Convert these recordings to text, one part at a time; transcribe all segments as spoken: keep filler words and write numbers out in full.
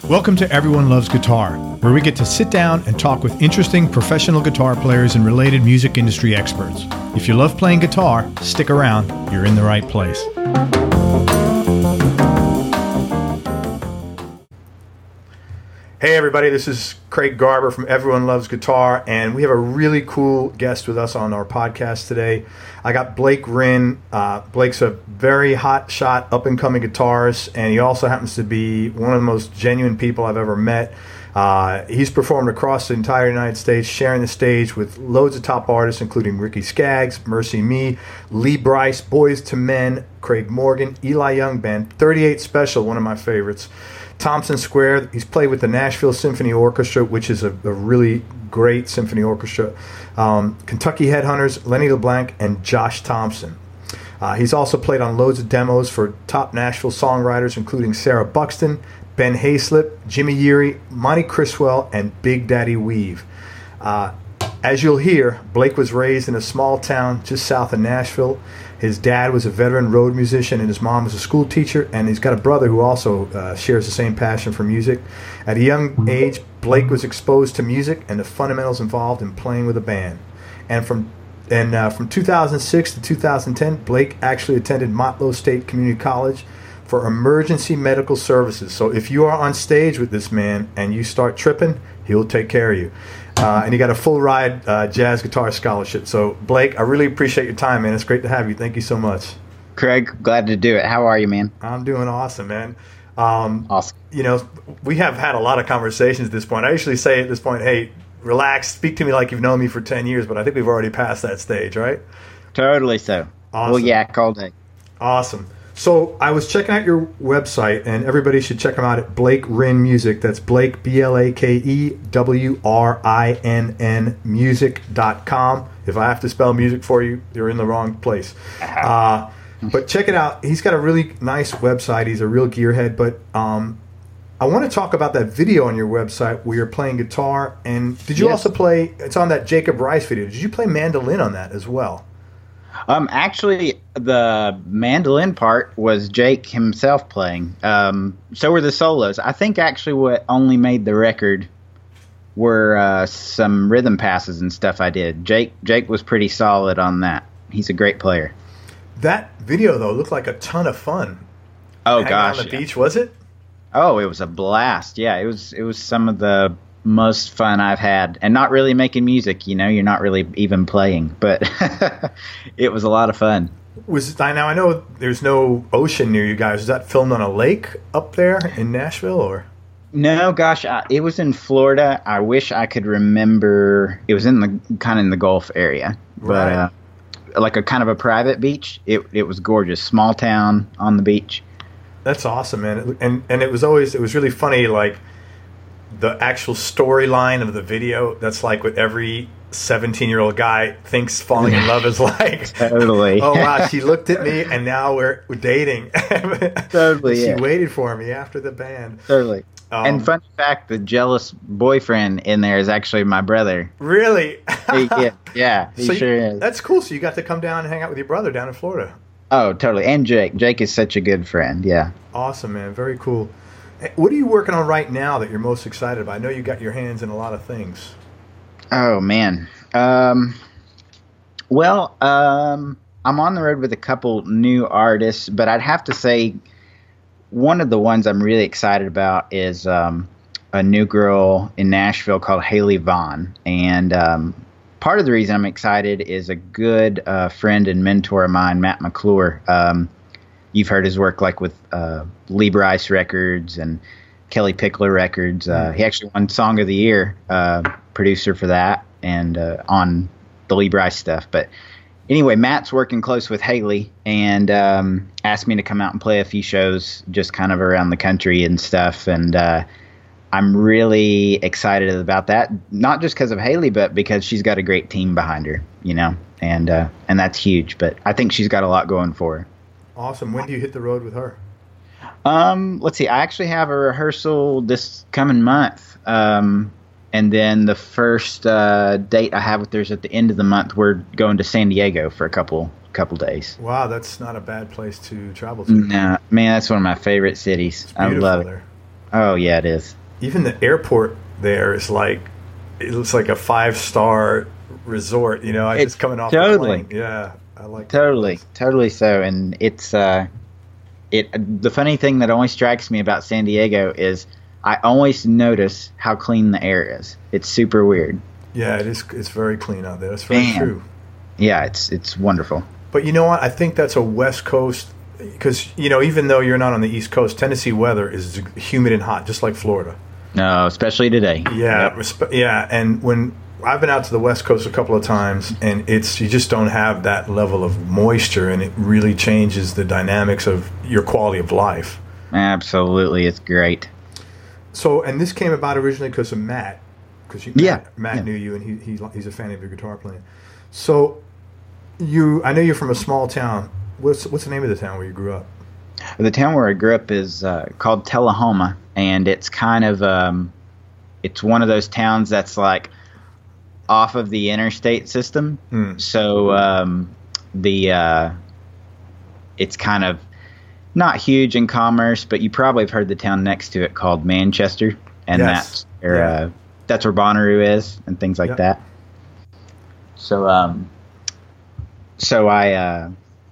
Welcome to Everyone Loves Guitar, where we get to sit down and talk with interesting professional guitar players and related music industry experts. If you love playing guitar, stick around. You're in the right place. Hey everybody, this is Craig Garber from Everyone Loves Guitar, and we have a really cool guest with us on our podcast today. I got Blake Rinn. Uh, Blake's a very hot shot, up-and-coming guitarist, and he also happens to be one of the most genuine people I've ever met. Uh, he's performed across the entire United States, sharing the stage with loads of top artists, including Ricky Skaggs, Mercy Me, Lee Brice, Boyz two Men, Craig Morgan, Eli Young Band, thirty-eight Special, one of my favorites, Thompson Square. He's played with the Nashville Symphony Orchestra, which is a, a really great symphony orchestra, um, Kentucky Headhunters, Lenny LeBlanc, and Josh Thompson. Uh, he's also played on loads of demos for top Nashville songwriters, including Sarah Buxton, Ben Hayslip, Jimmy Yeary, Monty Criswell, and Big Daddy Weave. Uh, as you'll hear, Blake was raised in a small town just south of Nashville. His dad was a veteran road musician, and his mom was a school teacher, and he's got a brother who also uh, shares the same passion for music. At a young age, Blake was exposed to music and the fundamentals involved in playing with a band. And from and uh, from two thousand six to two thousand ten, Blake actually attended Motlow State Community College for emergency medical services. So if you are on stage with this man and you start tripping, he'll take care of you. Uh, and he got a full ride uh, jazz guitar scholarship. So, Blake, I really appreciate your time, man. It's great to have you. Thank you so much. Craig, glad to do it. How are you, man? I'm doing awesome, man. Um, awesome. You know, we have had a lot of conversations at this point. I usually say at this point, hey, relax, speak to me like you've known me for ten years, but I think we've already passed that stage, right? Totally so. Awesome. Well, yeah, all day. Awesome. So I was checking out your website, and everybody should check them out at Blake Rinn Music. That's Blake, B L A K E W R I N N music dot com. If I have to spell music for you, you're in the wrong place. Uh, but check it out. He's got a really nice website. He's a real gearhead. But um, I want to talk about that video on your website where you're playing guitar. And did you yes. also play, it's on that Jacob Riis video, did you play mandolin on that as well? Um, actually, the mandolin part was Jake himself playing. Um, so were the solos. I think actually what only made the record were uh, some rhythm passes and stuff I did. Jake Jake was pretty solid on that. He's a great player. That video, though, looked like a ton of fun. Oh, Hanging gosh. on the yeah. beach, was it? Oh, it was a blast. Yeah, it was, it was some of the most fun I've had, and not really making music, you know, you're not really even playing, but it was a lot of fun. Was now I know there's no ocean near you guys. Was that filmed on a lake up there in Nashville, or? No, gosh, I, it was in Florida. I wish I could remember. It was in the kind of in the Gulf area, but right. uh, like a kind of a private beach. It it was gorgeous, small town on the beach. That's awesome, man. And and it was always it was really funny, like the actual storyline of the video. That's like what every seventeen-year-old guy thinks falling in love is like. Totally. Oh, wow, she looked at me, and now we're, we're dating. Totally, She yeah. waited for me after the band. Totally. Um, and fun fact, the jealous boyfriend in there is actually my brother. Really? He, yeah, yeah, he so sure you, is. That's cool. So you got to come down and hang out with your brother down in Florida. Oh, totally. And Jake. Jake is such a good friend, yeah. Awesome, man. Very cool. What are you working on right now that you're most excited about? I know you got your hands in a lot of things. Oh, man. Um, well, um, I'm on the road with a couple new artists, but I'd have to say one of the ones I'm really excited about is um, a new girl in Nashville called Haley Vaughn. And um, part of the reason I'm excited is a good uh, friend and mentor of mine, Matt McClure. Um, you've heard his work like with uh, Lee Brice Records and Kelly Pickler Records. Uh, he actually won Song of the Year, uh, producer for that, and uh, on the Lee Brice stuff. But anyway, Matt's working close with Haley and um, asked me to come out and play a few shows just kind of around the country and stuff. And uh, I'm really excited about that, not just because of Haley, but because she's got a great team behind her, you know, and uh, and that's huge. But I think she's got a lot going for her. Awesome. When do you hit the road with her? Um, let's see. I actually have a rehearsal this coming month. Um, and then the first uh, date I have with her is at the end of the month. We're going to San Diego for a couple couple days. Wow, that's not a bad place to travel to. No, man, that's one of my favorite cities. It's I beautiful love it. there. Oh, yeah, it is. even the airport there is like, it looks like a five star resort. You know, I It's just coming off totally. the plane. Yeah, I like that Totally, place. totally so. And it's uh, it. The funny thing that always strikes me about San Diego is I always notice how clean the air is. It's super weird. Yeah, it is. It's very clean out there. That's very Man. true. Yeah, it's it's wonderful. But you know what? I think that's a West Coast, because, you know, even though you're not on the East Coast, Tennessee weather is humid and hot, just like Florida. No, especially today. Yeah, Yep. respe- yeah. And when I've been out to the West Coast a couple of times, and it's you just don't have that level of moisture, and it really changes the dynamics of your quality of life. Absolutely, it's great. So, and this came about originally because of Matt, because Yeah, Matt, Matt yeah. knew you, and he, he he's a fan of your guitar playing. So, you, I know you're from a small town. What's what's the name of the town where you grew up? The town where I grew up is uh, called Tullahoma, and it's kind of um, it's one of those towns that's like off of the interstate system. Hmm. So um, the uh, it's kind of not huge in commerce, but you probably have heard the town next to it called Manchester, and Yes. that's where Yeah. uh, that's where Bonnaroo is and things like Yep. that. So um, so I. Uh,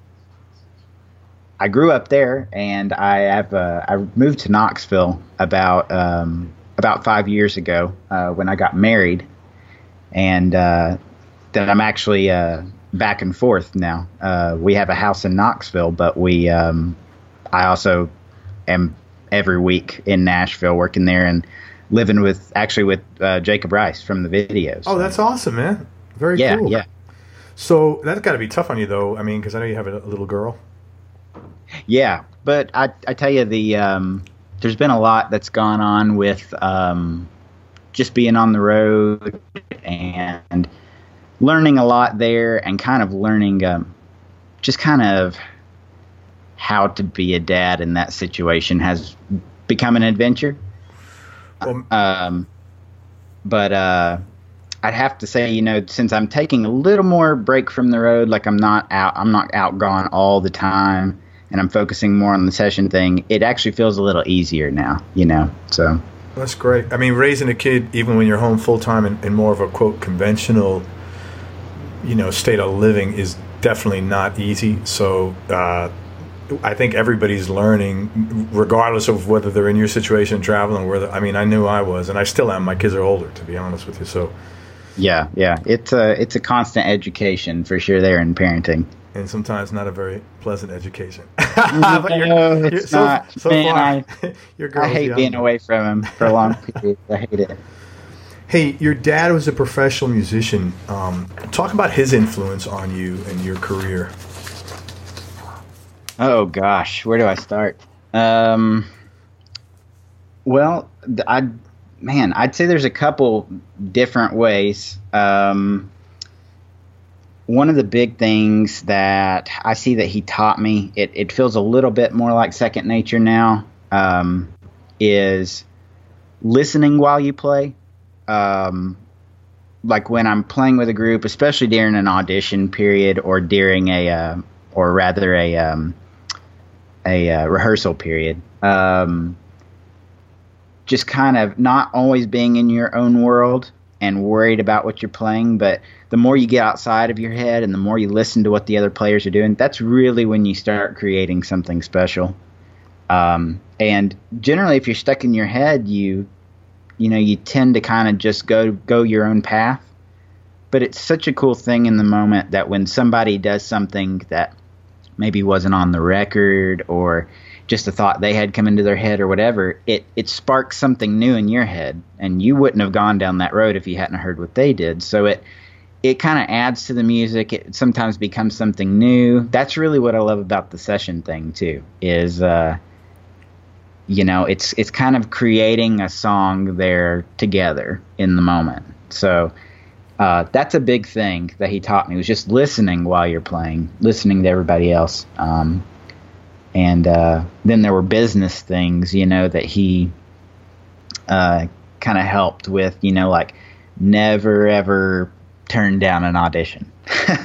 I grew up there, and I have uh, I moved to Knoxville about um, about five years ago uh, when I got married, and uh, then I'm actually uh, back and forth now. Uh, we have a house in Knoxville, but we um, I also am every week in Nashville working there and living with actually with uh, Jacob Rice from the videos. Oh, that's awesome, man. Very yeah, cool. yeah. So that's got to be tough on you, though. I mean, because I know you have a, a little girl. Yeah, but I I tell you the um, there's been a lot that's gone on with um, just being on the road and learning a lot there, and kind of learning um, just kind of how to be a dad in that situation has become an adventure. Well, Um, but uh, I'd have to say, you know, since I'm taking a little more break from the road, like I'm not out, I'm not out gone all the time, and I'm focusing more on the session thing, it actually feels a little easier now, you know. So that's great. I mean, raising a kid, even when you're home full time in, in more of a quote conventional, you know, state of living, is definitely not easy. So uh, I think everybody's learning, regardless of whether they're in your situation traveling, or whether, I mean, I knew I was, and I still am. My kids are older, to be honest with you. So, yeah, yeah, it's a it's a constant education for sure there in parenting. and sometimes not a very pleasant education. No, But you're- it's so, not. so Man, far, I- your girl's I hate young. being away from him for a long period. I hate it. Hey, your dad was a professional musician. Um, talk about his influence on you and your career. Oh gosh, where do I start? Um, well, th- I, man, I'd say there's a couple different ways. Um, one of the big things that I see that he taught me, it, it feels a little bit more like second nature now, um, is listening while you play. Um, like when I'm playing with a group, especially during an audition period or during a, uh, or rather a, um, a uh, rehearsal period. Um, just kind of not always being in your own world and worried about what you're playing, but the more you get outside of your head and the more you listen to what the other players are doing, that's really when you start creating something special. Um, and generally, if you're stuck in your head, you you know you tend to kind of just go go your own path. But it's such a cool thing in the moment that when somebody does something that maybe wasn't on the record, or just a thought they had come into their head or whatever, it, it sparks something new in your head, and you wouldn't have gone down that road if you hadn't heard what they did. So it it kind of adds to the music. It sometimes becomes something new. That's really what I love about the session thing too, is uh, you know, it's it's kind of creating a song there together in the moment. So Uh, that's a big thing that he taught me, was just listening while you're playing, listening to everybody else. Um, and uh, then there were business things, you know, that he uh, kind of helped with, you know, like never, ever turn down an audition,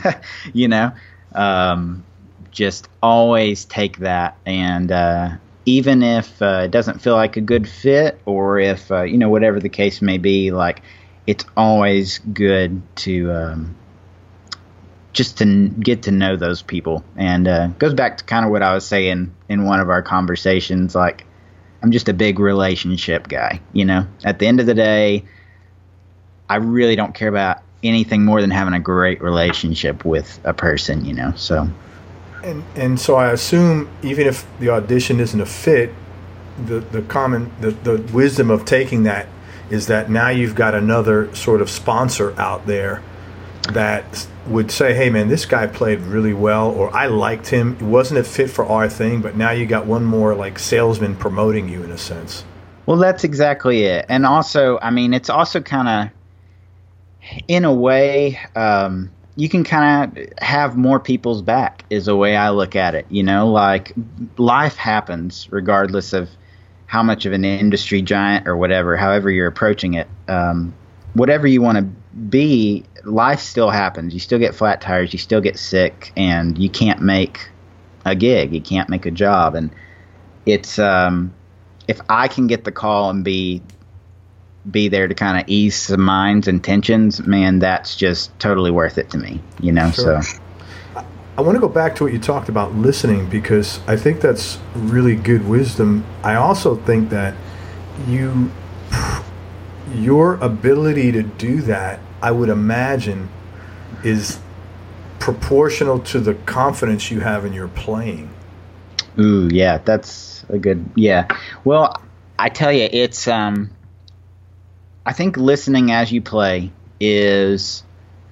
you know, um, just always take that. And uh, even if uh, it doesn't feel like a good fit, or if uh, you know, whatever the case may be, like it's always good to um, just to n- get to know those people. And uh, goes back to kind of what I was saying in one of our conversations. Like, I'm just a big relationship guy. You know, at the end of the day, I really don't care about anything more than having a great relationship with a person. You know, so. And and so I assume even if the audition isn't a fit, the the common the, the wisdom of taking that is that now you've got another sort of sponsor out there that would say, hey man, this guy played really well, or I liked him. It wasn't a fit for our thing, but now you got one more like salesman promoting you in a sense. Well, that's exactly it. And also, I mean, it's also kind of, in a way, um, you can kind of have more people's back is the way I look at it. You know, like life happens regardless of how much of an industry giant or whatever, however you're approaching it. Um, whatever you want to be, life still happens. You still get flat tires, you still get sick, and you can't make a gig. You can't make a job. And it's, um, if I can get the call and be be there to kind of ease some minds and tensions, man, that's just totally worth it to me, you know. Sure. So I want to go back to what you talked about listening, because I think that's really good wisdom. I also think that you your ability to do that, I would imagine, is proportional to the confidence you have in your playing. Ooh, yeah, that's a good, yeah. Well, I tell you, it's um I think listening as you play is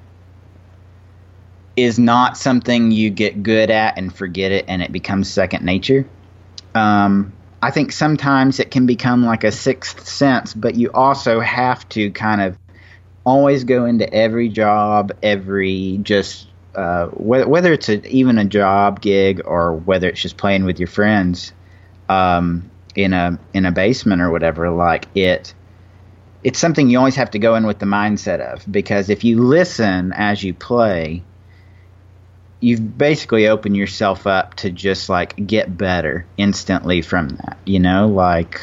is not something you get good at and forget it and it becomes second nature. Um, I think sometimes it can become like a sixth sense, but you also have to kind of always go into every job, every just uh, whether, whether it's a, even a job gig or whether it's just playing with your friends um, in a in a basement or whatever, like it. It's something you always have to go in with the mindset of, because if you listen as you play, you've basically opened yourself up to just like get better instantly from that, you know, like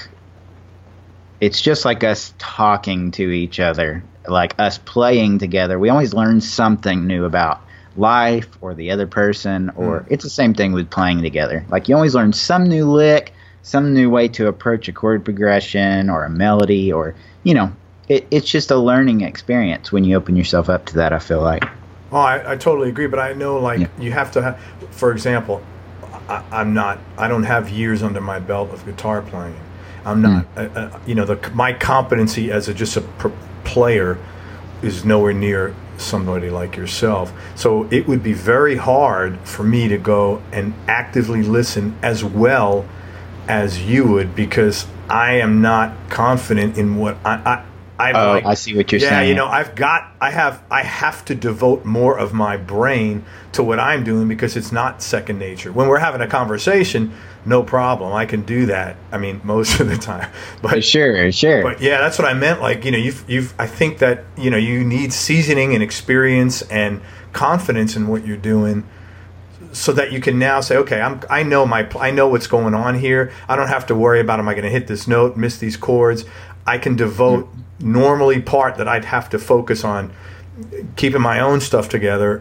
it's just like us talking to each other, like us playing together. We always learn something new about life or the other person, or mm. it's the same thing with playing together. Like you always learn some new lick, some new way to approach a chord progression or a melody, or, you know, it, it's just a learning experience when you open yourself up to that, I feel like. Oh, I, I totally agree, but I know, like, yeah. you have to have, for example, I, I'm not, I don't have years under my belt of guitar playing. I'm not, mm. uh, uh, you know, the my competency as a, just a pr- player is nowhere near somebody like yourself. So it would be very hard for me to go and actively listen as well as you would, because I am not confident in what I, I I oh, like, I see what you're yeah, saying. Yeah, you know, I've got, I have, I have to devote more of my brain to what I'm doing because it's not second nature. When we're having a conversation, no problem, I can do that. I mean, most of the time. But sure, sure. But yeah, that's what I meant. Like, you know, you've, you've, I think that, you know, you need seasoning and experience and confidence in what you're doing, so that you can now say, okay, I'm, I know my, I know what's going on here. I don't have to worry about, am I going to hit this note, miss these chords? I can devote mm. normally part that I'd have to focus on keeping my own stuff together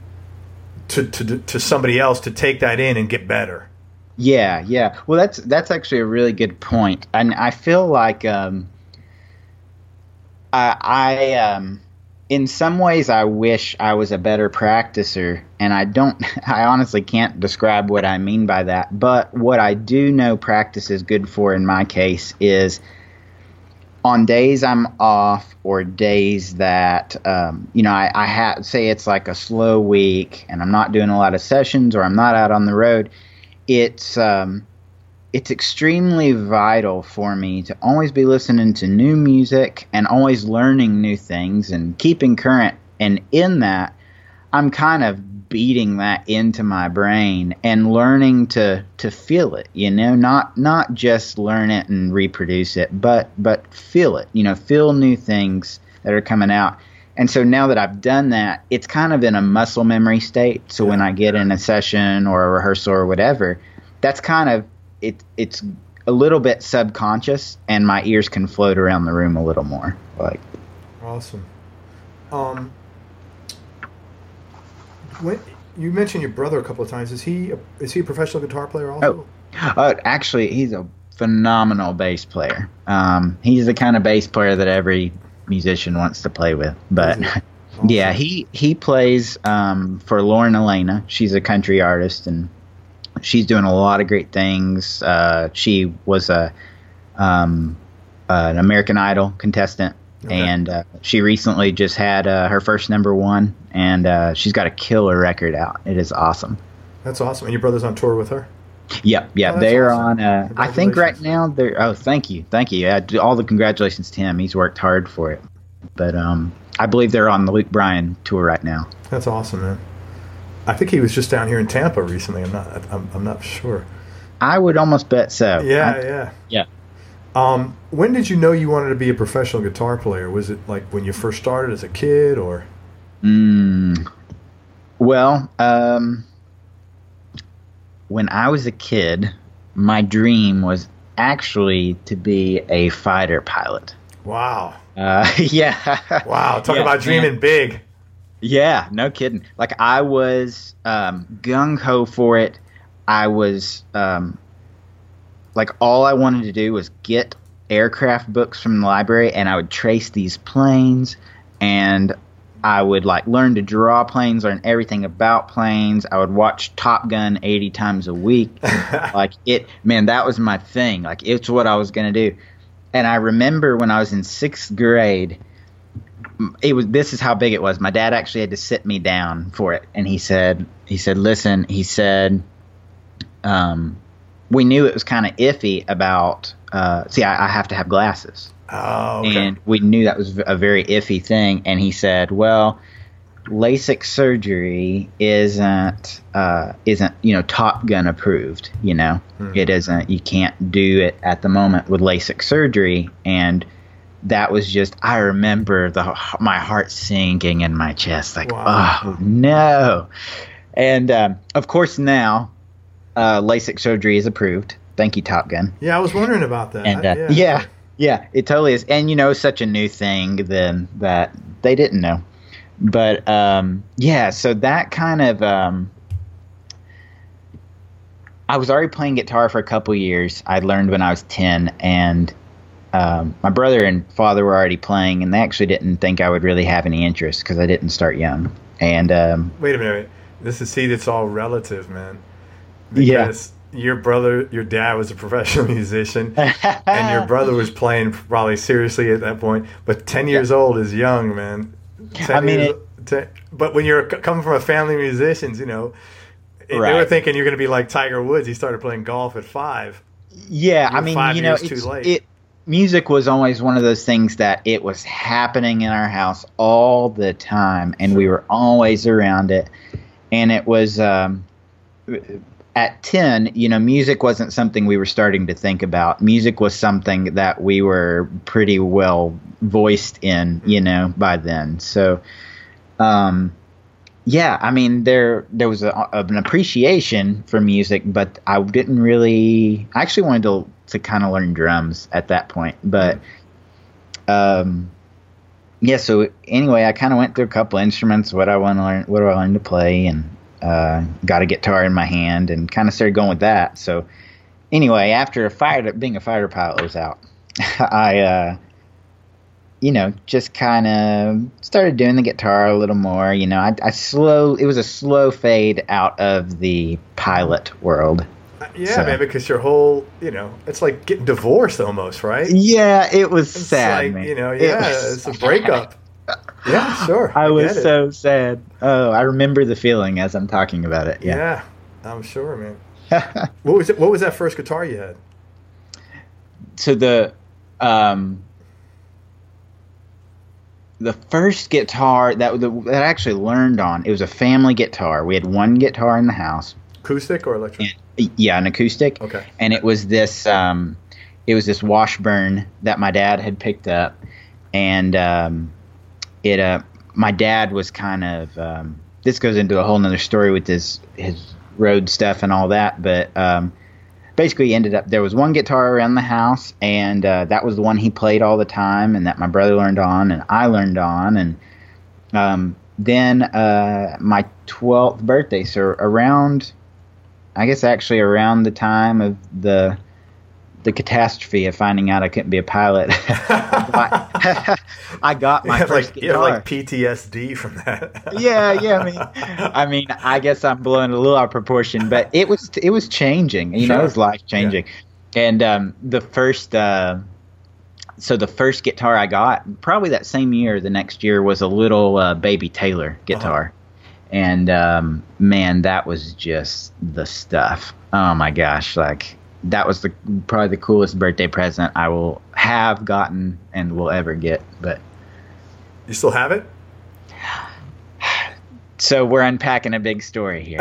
to, to, to somebody else to take that in and get better. Yeah, yeah. Well, that's, that's actually a really good point. And I feel like, um, I, I, um, in some ways, I wish I was a better practicer, and I don't, I honestly can't describe what I mean by that. But what I do know practice is good for in my case is on days I'm off or days that, um, you know, I, I have, say it's like a slow week and I'm not doing a lot of sessions or I'm not out on the road, it's, um, it's extremely vital for me to always be listening to new music and always learning new things and keeping current. And in that, I'm kind of beating that into my brain and learning to, to feel it, you know, not, not just learn it and reproduce it, but, but feel it, you know, feel new things that are coming out. And so now that I've done that, it's kind of in a muscle memory state. So when I get in a session or a rehearsal or whatever, that's kind of, It, it's a little bit subconscious, and my ears can float around the room a little more. Like, awesome. Um, when you mentioned your brother a couple of times, is he a, is he a professional guitar player also? Oh, uh, actually, he's a phenomenal bass player. Um, he's the kind of bass player that every musician wants to play with. But awesome. Yeah, he he plays um, for Lauren Elena. She's a country artist, and she's doing a lot of great things. Uh, she was a um, uh, an American Idol contestant, okay. and uh, she recently just had uh, her first number one, and uh, she's got a killer record out. It is awesome. That's awesome. And your brother's on tour with her? Yep, yeah, oh, they're awesome. on. Uh, I think right now they're. Oh, thank you, thank you. Yeah, all the congratulations to him. He's worked hard for it, but um, I believe they're on the Luke Bryan tour right now. That's awesome, man. I think he was just down here in Tampa recently. I'm not. I'm, I'm not sure. I would almost bet so. Yeah, I, yeah, yeah. Um, when did you know you wanted to be a professional guitar player? Was it like when you first started as a kid, or? Mm, well, um, when I was a kid, my dream was actually to be a fighter pilot. Wow. Uh, yeah. Wow. Talk yeah, about dreaming man. big. Yeah, no kidding. Like, I was um, gung-ho for it. I was, um, like, all I wanted to do was get aircraft books from the library, and I would trace these planes, and I would, like, learn to draw planes, learn everything about planes. I would watch Top Gun eighty times a week. Like, it, man, that was my thing. Like, it's what I was going to do. And I remember when I was in sixth grade, it was this is how big it was. My dad actually had to sit me down for it, and he said, he said, listen, he said, um, we knew it was kind of iffy about. Uh, see, I, I have to have glasses, oh, okay. and we knew that was a very iffy thing. And he said, well, LASIK surgery isn't uh, isn't you know Top Gun approved. You know, hmm. It isn't. You can't do it at the moment with LASIK surgery, and that was just, I remember the my heart sinking in my chest, like, wow. Oh, no. And, um, of course, now uh, LASIK surgery is approved. Thank you, Top Gun. Yeah, I was wondering about that. And, uh, I, yeah. yeah, yeah, it totally is. And, you know, such a new thing then that they didn't know. But, um, yeah, so that kind of um, – I was already playing guitar for a couple years. I learned when I was ten, and – Um, my brother and father were already playing, and they actually didn't think I would really have any interest because I didn't start young. And um, wait a minute, this is see, it's all relative, man. Because yeah. your brother, your dad was a professional musician, and your brother was playing probably seriously at that point. But ten years yeah. old is young, man. ten I mean, years, it, ten, but when you're coming from a family of musicians, you know, right. they were thinking you're going to be like Tiger Woods. He started playing golf at five. Yeah, I mean, five you know, years it's, too late. it. Music was always one of those things that it was happening in our house all the time, and sure. we were always around it. And it was um, at ten, you know, music wasn't something we were starting to think about. Music was something that we were pretty well voiced in, you know, by then. So, um, yeah, I mean, there there was a, an appreciation for music, but I didn't really. I actually wanted to. to kind of learn drums at that point. But, um, yeah, so anyway, I kind of went through a couple instruments, what I want to learn, what do I learn to play, and uh, got a guitar in my hand and kind of started going with that. So anyway, after a fighter, being a fighter pilot was out, I, uh, you know, just kind of started doing the guitar a little more. You know, I, I slow, it was a slow fade out of the pilot world. Yeah, so. man, because your whole, you know, it's like getting divorced almost, right? Yeah, it was it's sad, like, man. You know, yeah, it it's a breakup. Yeah, sure. I, I was it. so sad. Oh, I remember the feeling as I'm talking about it. Yeah, yeah I'm sure, man. what was it? What was that first guitar you had? So the, um, the first guitar that that I actually learned on, it was a family guitar. We had one guitar in the house. Acoustic or electric? And, yeah, an acoustic. Okay. And it was this, um, it was this Washburn that my dad had picked up, and um, it. Uh, my dad was kind of. Um, this goes into a whole nother story with his his road stuff and all that, but um, basically ended up, there was one guitar around the house, and uh, that was the one he played all the time, and that my brother learned on, and I learned on, and um, then uh, my twelfth birthday, so around, I guess actually around the time of the the catastrophe of finding out I couldn't be a pilot, I, I got my you have first like, guitar. You have like P T S D from that. yeah, yeah. I mean, I mean, I guess I'm blowing a little out of proportion, but it was it was changing. You Sure. know, it was life changing. Yeah. And um, the first, uh, so the first guitar I got, probably that same year, the next year, was a little uh, Baby Taylor guitar, uh-huh. and um, man, that was just the stuff. Oh my gosh, like. That was the probably the coolest birthday present I will have gotten and will ever get. But you still have it? So we're unpacking a big story here.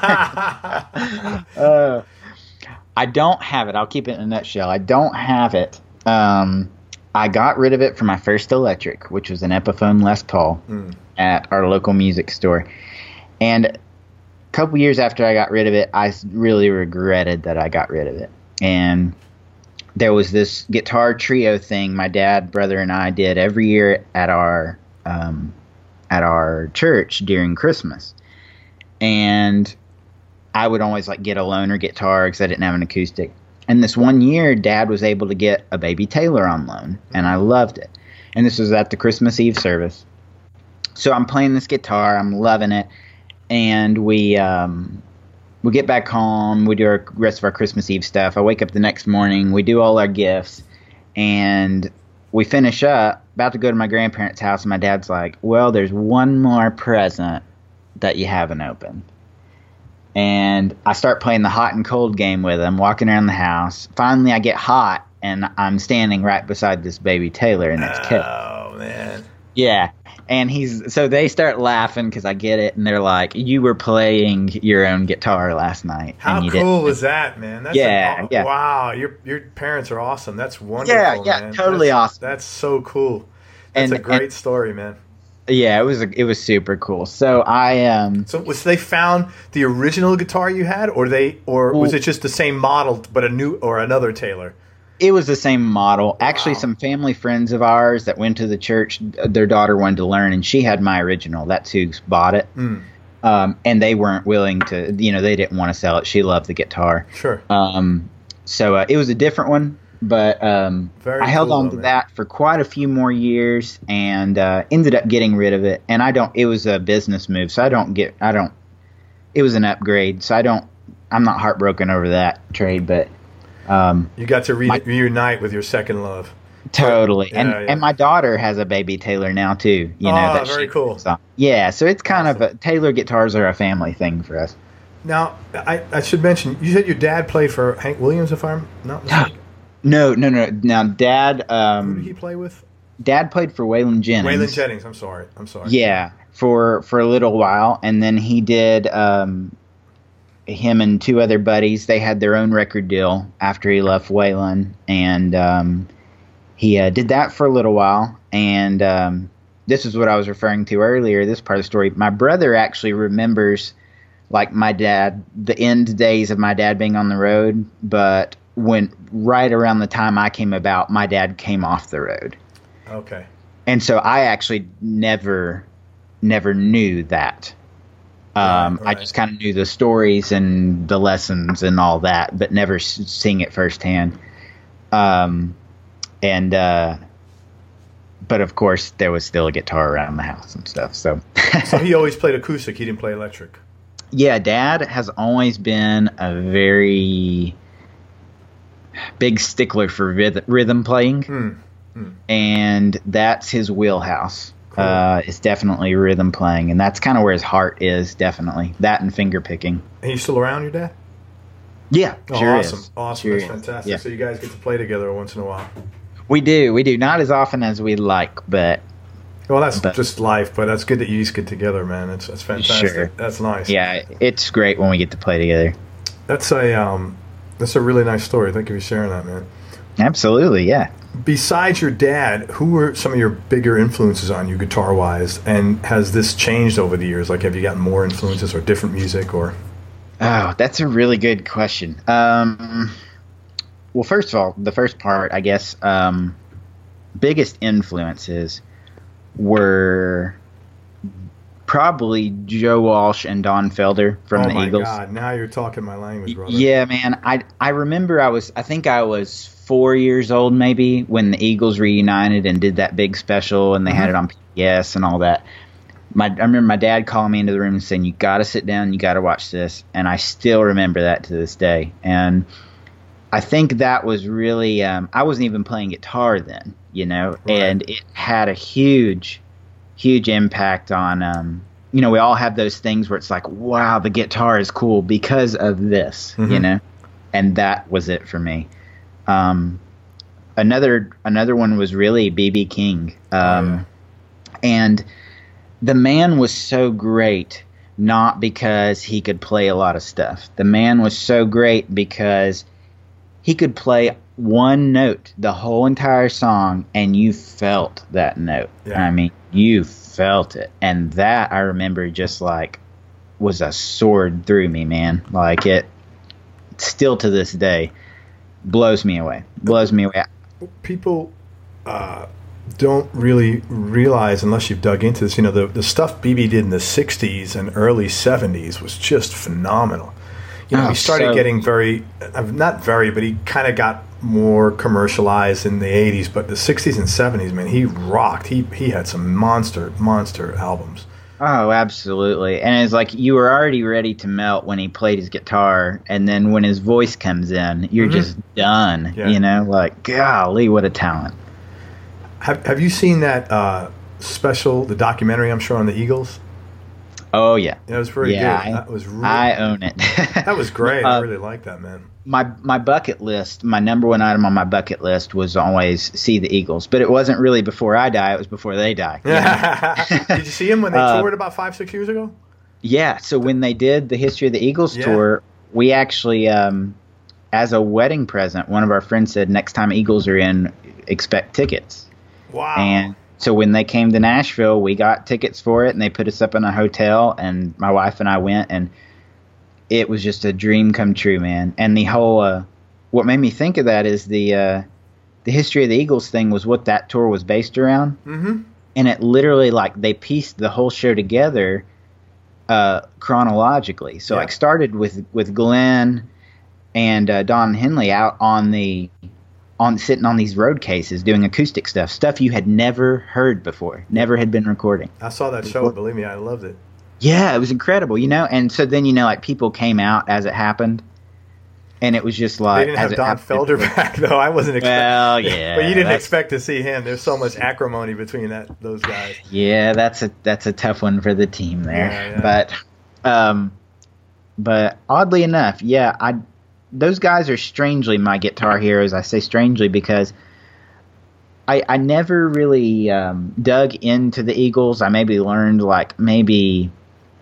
uh, I don't have it. I'll keep it in a nutshell. I don't have it. Um, I got rid of it for my first electric, which was an Epiphone Les Paul mm. at our local music store. And a couple years after I got rid of it, I really regretted that I got rid of it. And there was this guitar trio thing my dad, brother, and I did every year at our um, at our church during Christmas. And I would always like get a loaner guitar because I didn't have an acoustic. And this one year, Dad was able to get a Baby Taylor on loan, and I loved it. And this was at the Christmas Eve service. So I'm playing this guitar, I'm loving it, and we um, we get back home, we do our rest of our Christmas Eve stuff. I wake up the next morning, we do all our gifts, and we finish up, about to go to my grandparents' house, and my dad's like, well, there's one more present that you haven't opened. And I start playing the hot and cold game with him, walking around the house. Finally, I get hot, and I'm standing right beside this Baby Taylor, and it's Kit. Oh, man. Yeah. And he's so they start laughing because I get it, and they're like, "You were playing your own guitar last night." How and you cool didn't. is that, man? That's yeah, a, yeah. Wow, your your parents are awesome. That's wonderful. Yeah, yeah, man. totally that's, awesome. That's so cool. That's and, a great and, story, man. Yeah, it was a, it was super cool. So I um. So was they found the original guitar you had, or they, or well, was it just the same model but a new or another Taylor? It was the same model. Actually, wow. Some family friends of ours that went to the church, their daughter wanted to learn, and she had my original. That's who bought it. Mm. Um, and they weren't willing to, you know, they didn't want to sell it. She loved the guitar. Sure. Um, so uh, it was a different one, but um, I held cool, on though, to man. that for quite a few more years, and uh, ended up getting rid of it. And I don't. It was a business move, so I don't get. I don't. It was an upgrade, so I don't. I'm not heartbroken over that trade, but. Um, you got to re- my, reunite with your second love. Totally. Yeah, and yeah. and my daughter has a Baby Taylor now too. You know, oh, that very she, cool. So, yeah, so it's kind awesome. of a, Taylor guitars are a family thing for us. Now, I, I should mention, you said your dad played for Hank Williams, if I'm not mistaken? no, no, no. Now, Dad... Um, Who did he play with? Dad played for Waylon Jennings. Waylon Jennings, I'm sorry. I'm sorry. Yeah, for, for a little while. And then he did... Um, him and two other buddies, they had their own record deal after he left Waylon, and um, he uh, did that for a little while. And um, this is what I was referring to earlier, this part of the story. My brother actually remembers, like, my dad, the end days of my dad being on the road, but when right around the time I came about, my dad came off the road. Okay. And so I actually never, never knew that. Um, right, right. I just kind of knew the stories and the lessons and all that, but never s- seeing it firsthand. Um, and, uh, but of course there was still a guitar around the house and stuff. So, so he always played acoustic. He didn't play electric. Yeah. Dad has always been a very big stickler for rhythm, rhythm playing. Hmm. Hmm. And that's his wheelhouse. Cool. Uh, it's definitely rhythm playing, and that's kind of where his heart is, definitely. That and finger picking. And he's still around, your dad? Yeah, oh, sure awesome. is. Awesome. Sure That's is. fantastic. Yeah. So you guys get to play together once in a while. We do. We do. Not as often as we'd like, but... Well, that's but, just life, but that's good that you guys get together, man. It's, that's fantastic. Sure. That's nice. Yeah, it's great when we get to play together. That's a, um, that's a really nice story. Thank you for sharing that, man. Absolutely, yeah. Besides your dad, who were some of your bigger influences on you guitar-wise? And has this changed over the years? Like, have you gotten more influences or different music? Or Oh, that's a really good question. Um, well, first of all, the first part, I guess, um, biggest influences were probably Joe Walsh and Don Felder from oh the my Eagles. God, now you're talking my language, brother. Yeah, man. I I remember I was I think I was four years old maybe when the Eagles reunited and did that big special and they mm-hmm. had it on P B S and all that. My I remember my dad calling me into the room and saying, "You got to sit down, you got to watch this," and I still remember that to this day. And I think that was really um, I wasn't even playing guitar then, you know, right. and it had a huge, huge impact on. Um, you know, we all have those things where it's like, "Wow, the guitar is cool because of this," mm-hmm. you know, and that was it for me. Um, another another one was really B B King, um, oh, yeah. and the man was so great, not because he could play a lot of stuff. The man was so great because he could play one note the whole entire song, and you felt that note. Yeah. I mean, you felt it, and that I remember just like was a sword through me, man. Like it, still to this day, blows me away. Blows me away. People uh, don't really realize, unless you've dug into this, you know, the, the stuff B B did in the sixties and early seventies was just phenomenal. You know, oh, he started so, getting very, not very, but he kind of got more commercialized in the eighties. But the sixties and seventies, man, he rocked. He he had some monster, monster albums. Oh, absolutely. And it's like you were already ready to melt when he played his guitar. And then when his voice comes in, you're mm-hmm. just done. Yeah. You know, like, golly, what a talent. Have Have you seen that uh, special, the documentary, I'm sure, on the Eagles? Oh, yeah. It was very yeah, good. I, that was really, I own it. That was great. uh, I really liked that, man. My my bucket list, my number one item on my bucket list was always see the Eagles. But it wasn't really before I die. It was before they die. You know? Did you see them when they uh, toured about five, six years ago? Yeah. So when they did the History of the Eagles yeah. tour, we actually, um, as a wedding present, one of our friends said, next time Eagles are in, expect tickets. Wow. And so when they came to Nashville, we got tickets for it, and they put us up in a hotel, and my wife and I went, and it was just a dream come true, man. And the whole, uh, what made me think of that is the uh, the History of the Eagles thing was what that tour was based around. Mm-hmm. And it literally, like, they pieced the whole show together uh, chronologically. So, yeah. like, started with, with Glenn and uh, Don Henley out on the... on sitting on these road cases doing acoustic stuff, stuff you had never heard before, never had been recording. I saw that show. Believe me, I loved it. Yeah, it was incredible, you know? And so then, you know, like people came out as it happened, and it was just like... They didn't have Don Felder back, though. I wasn't expecting... Well, yeah. But you didn't expect to see him. There's so much acrimony between that those guys. Yeah, that's a that's a tough one for the team there. Yeah, yeah. But, um, but oddly enough, yeah, I... those guys are strangely my guitar heroes. I say strangely because I, I never really um, dug into the Eagles. I maybe learned like maybe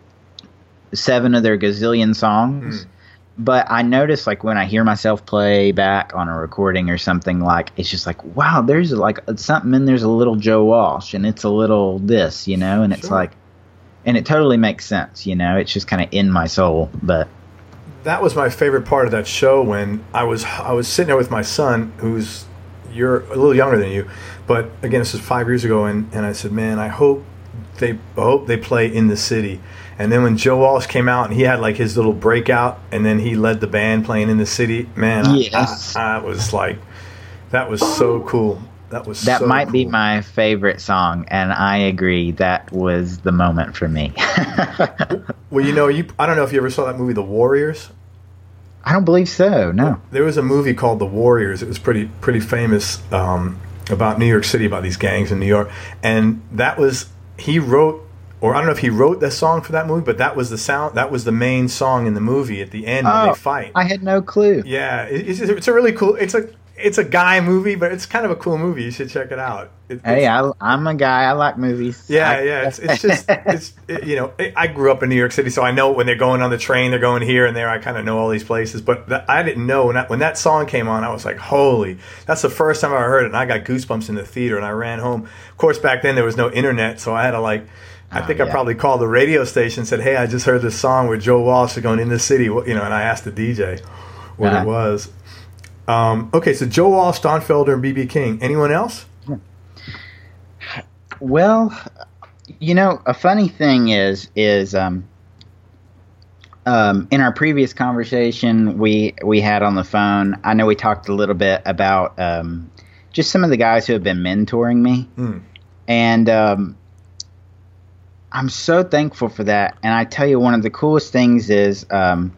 seven of their gazillion songs. Mm. But I notice like when I hear myself play back on a recording or something, like it's just like, wow, there's like something in there's a little Joe Walsh and it's a little this, you know, and it's sure. like, and it totally makes sense, you know, it's just kind of in my soul, but. That was my favorite part of that show when I was I was sitting there with my son, who's you're a little younger than you, but again, this is five years ago, and, and I said, man, I hope they I hope they play In the City. And then when Joe Walsh came out and he had like his little breakout, and then he led the band playing In the City, man, yes. I, I, I was like, that was so cool. That was that so might cool. be my favorite song, and I agree. That was the moment for me. Well, you know, you I don't know if you ever saw that movie, The Warriors. I don't believe so. No. There was a movie called The Warriors. It was pretty pretty famous um, about New York City, about these gangs in New York, and that was he wrote, or I don't know if he wrote the song for that movie, but that was the sound. That was the main song in the movie at the end oh, when they fight. I had no clue. Yeah, it's, it's a really cool. It's a it's a guy movie, but it's kind of a cool movie. You should check it out. It, hey, I, I'm a guy. I like movies. Yeah, I, yeah. It's it's just it's it, you know I grew up in New York City, so I know when they're going on the train, they're going here and there. I kind of know all these places, but that, I didn't know when that, when that song came on. I was like, holy! That's the first time I heard it, and I got goosebumps in the theater, and I ran home. Of course, back then there was no internet, so I had to like I think oh, I yeah. probably called the radio station and said, "Hey, I just heard this song where Joe Walsh is going in the city," you know, and I asked the D J what uh-huh. it was. Um, okay, so Joe Walsh, Don Felder, and B B King. Anyone else? Well, you know, a funny thing is is um, um, in our previous conversation we we had on the phone, I know we talked a little bit about um, just some of the guys who have been mentoring me, Mm. and um, I'm so thankful for that. And I tell you, one of the coolest things is um,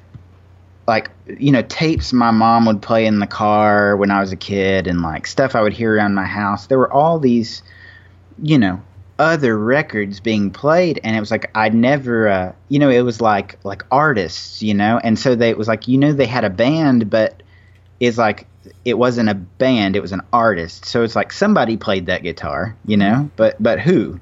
like, you know, tapes my mom would play in the car when I was a kid, and like stuff I would hear around my house. There were all these, you know, other records being played, and it was like I never, uh, you know, it was like like artists, you know, and so they it was like, you know, they had a band, but it's like it wasn't a band, it was an artist. So it's like somebody played that guitar, you know, but but who?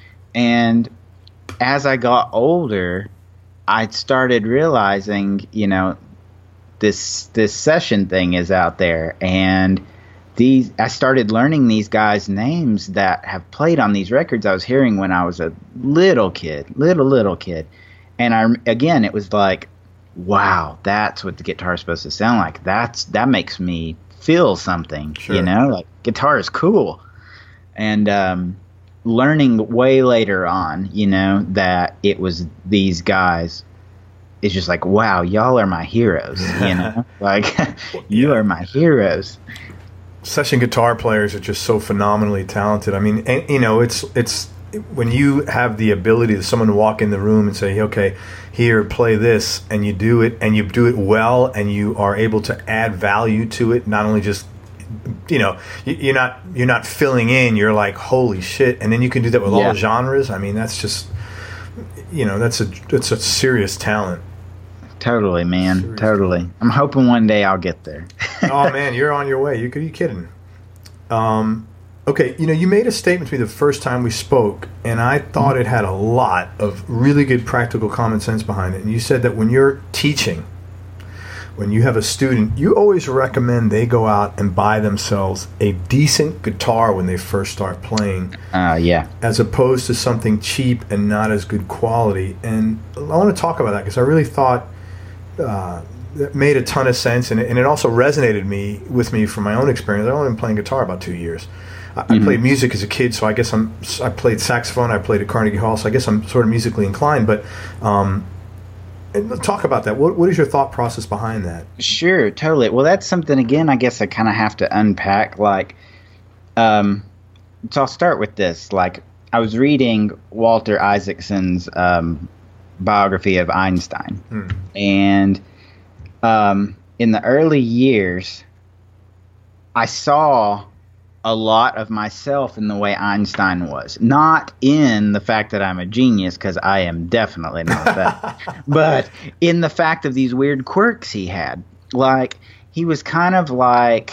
And as I got older, I started realizing, you know, this this session thing is out there, and these I started learning these guys' names that have played on these records I was hearing when I was a little kid, little little kid. And I again, it was like, wow, that's what the guitar is supposed to sound like. That's that makes me feel something, Sure. you know, like guitar is cool. And um, learning way later on, you know, that it was these guys. It's just like, wow, y'all are my heroes, you know, like you are my heroes. Session guitar players are just so phenomenally talented. I mean, and, you know, it's it's when you have the ability to someone to walk in the room and say, okay, here, play this, and you do it, and you do it well, and you are able to add value to it, not only just, you know, you- you're not you're not filling in, you're like, holy shit, and then you can do that with Yeah. all genres. I mean, that's just, you know, that's a that's a serious talent. Totally, man. Seriously. Totally. I'm hoping one day I'll get there. Oh man, you're on your way. You could you kidding? Um, okay, you know, you made a statement to me the first time we spoke, and I thought it had a lot of really good practical common sense behind it. And you said that when you're teaching, when you have a student, you always recommend they go out and buy themselves a decent guitar when they first start playing, Uh, yeah. as opposed to something cheap and not as good quality. And I want to talk about that because I really thought uh, that made a ton of sense, and it, and it also resonated me with me from my own experience. I've only been playing guitar about two years. I, Mm-hmm. I played music as a kid, so I guess I'm. I played saxophone. I played at Carnegie Hall, so I guess I'm sort of musically inclined. But um, and let's talk about that. What What is your thought process behind that? Sure, totally. Well, that's something, again, I guess I kind of have to unpack. Like, um, so I'll start with this. Like, I was reading Walter Isaacson's um, biography of Einstein. Hmm. And um, in the early years, I saw a lot of myself in the way Einstein was. Not in the fact that I'm a genius, because I am definitely not that, but in the fact of these weird quirks he had. Like, he was kind of like,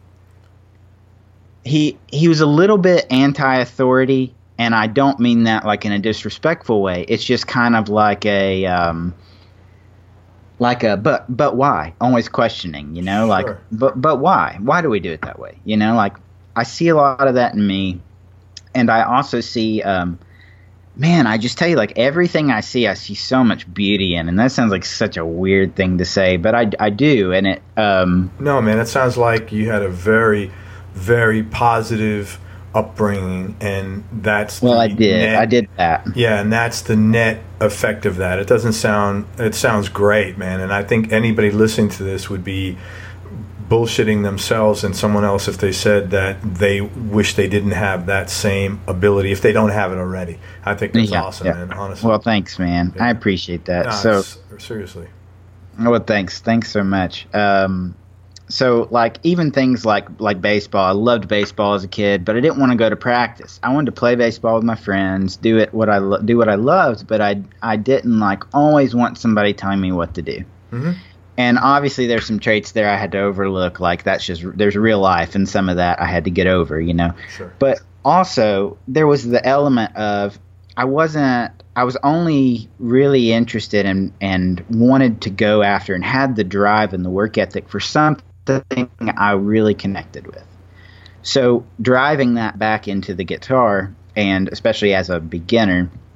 he he was a little bit anti-authority, and I don't mean that like in a disrespectful way. It's just kind of like a um, like a but but why? Always questioning, you know, like Sure. but but why? Why do we do it that way? You know, like I see a lot of that in me, and I also see, um, man, I just tell you, like everything I see, I see so much beauty in, and that sounds like such a weird thing to say, but I I do, and it um, No, man, that sounds like you had a very, very positive upbringing, and that's well, the I did, net- I did that. Yeah, and that's the net effect of that. It doesn't sound. It sounds great, man, and I think anybody listening to this would be bullshitting themselves and someone else if they said that they wish they didn't have that same ability if they don't have it already. I think that's Yeah, awesome, yeah. man. Honestly, Well, thanks, man. Yeah. I appreciate that. Nah, so, it's- seriously, well, thanks, thanks so much. Um, so, like, even things like like baseball. I loved baseball as a kid, but I didn't want to go to practice. I wanted to play baseball with my friends, do it what I lo- do what I loved, but I I didn't like always want somebody telling me what to do. Mhm. And obviously, there's some traits there I had to overlook. Like that's just there's real life, and some of that I had to get over, you know. Sure. But also, there was the element of I wasn't. I was only really interested in and wanted to go after and had the drive and the work ethic for something I really connected with. So driving that back into the guitar, and especially as a beginner,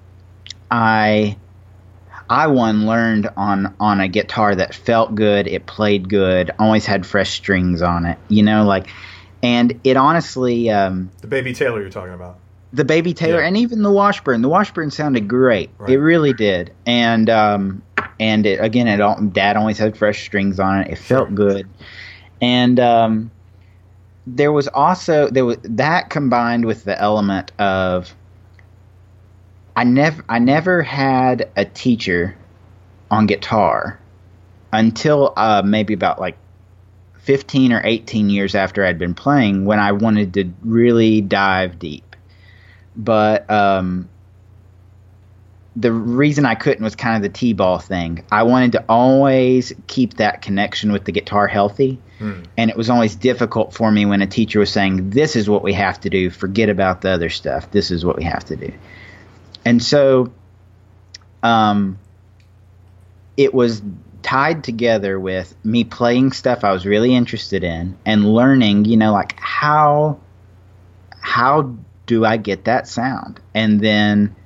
I I one learned on on a guitar that felt good, it played good, always had fresh strings on it, you know, like, and it honestly um, the Baby Taylor you're talking about. The Baby Taylor, yeah. And even the Washburn. The Washburn sounded great. Right. It really did. And um, and it, again, it all, Dad always had fresh strings on it. It felt sure. good. And um, there was also there was that combined with the element of I never I never had a teacher on guitar until uh, maybe about like fifteen or eighteen years after I'd been playing, when I wanted to really dive deep. But um, the reason I couldn't was kind of the T-ball thing. I wanted to always keep that connection with the guitar healthy, mm. and it was always difficult for me when a teacher was saying, this is what we have to do, forget about the other stuff, this is what we have to do. And so um, it was tied together with me playing stuff I was really interested in and learning, you know, like how how do I get that sound? And then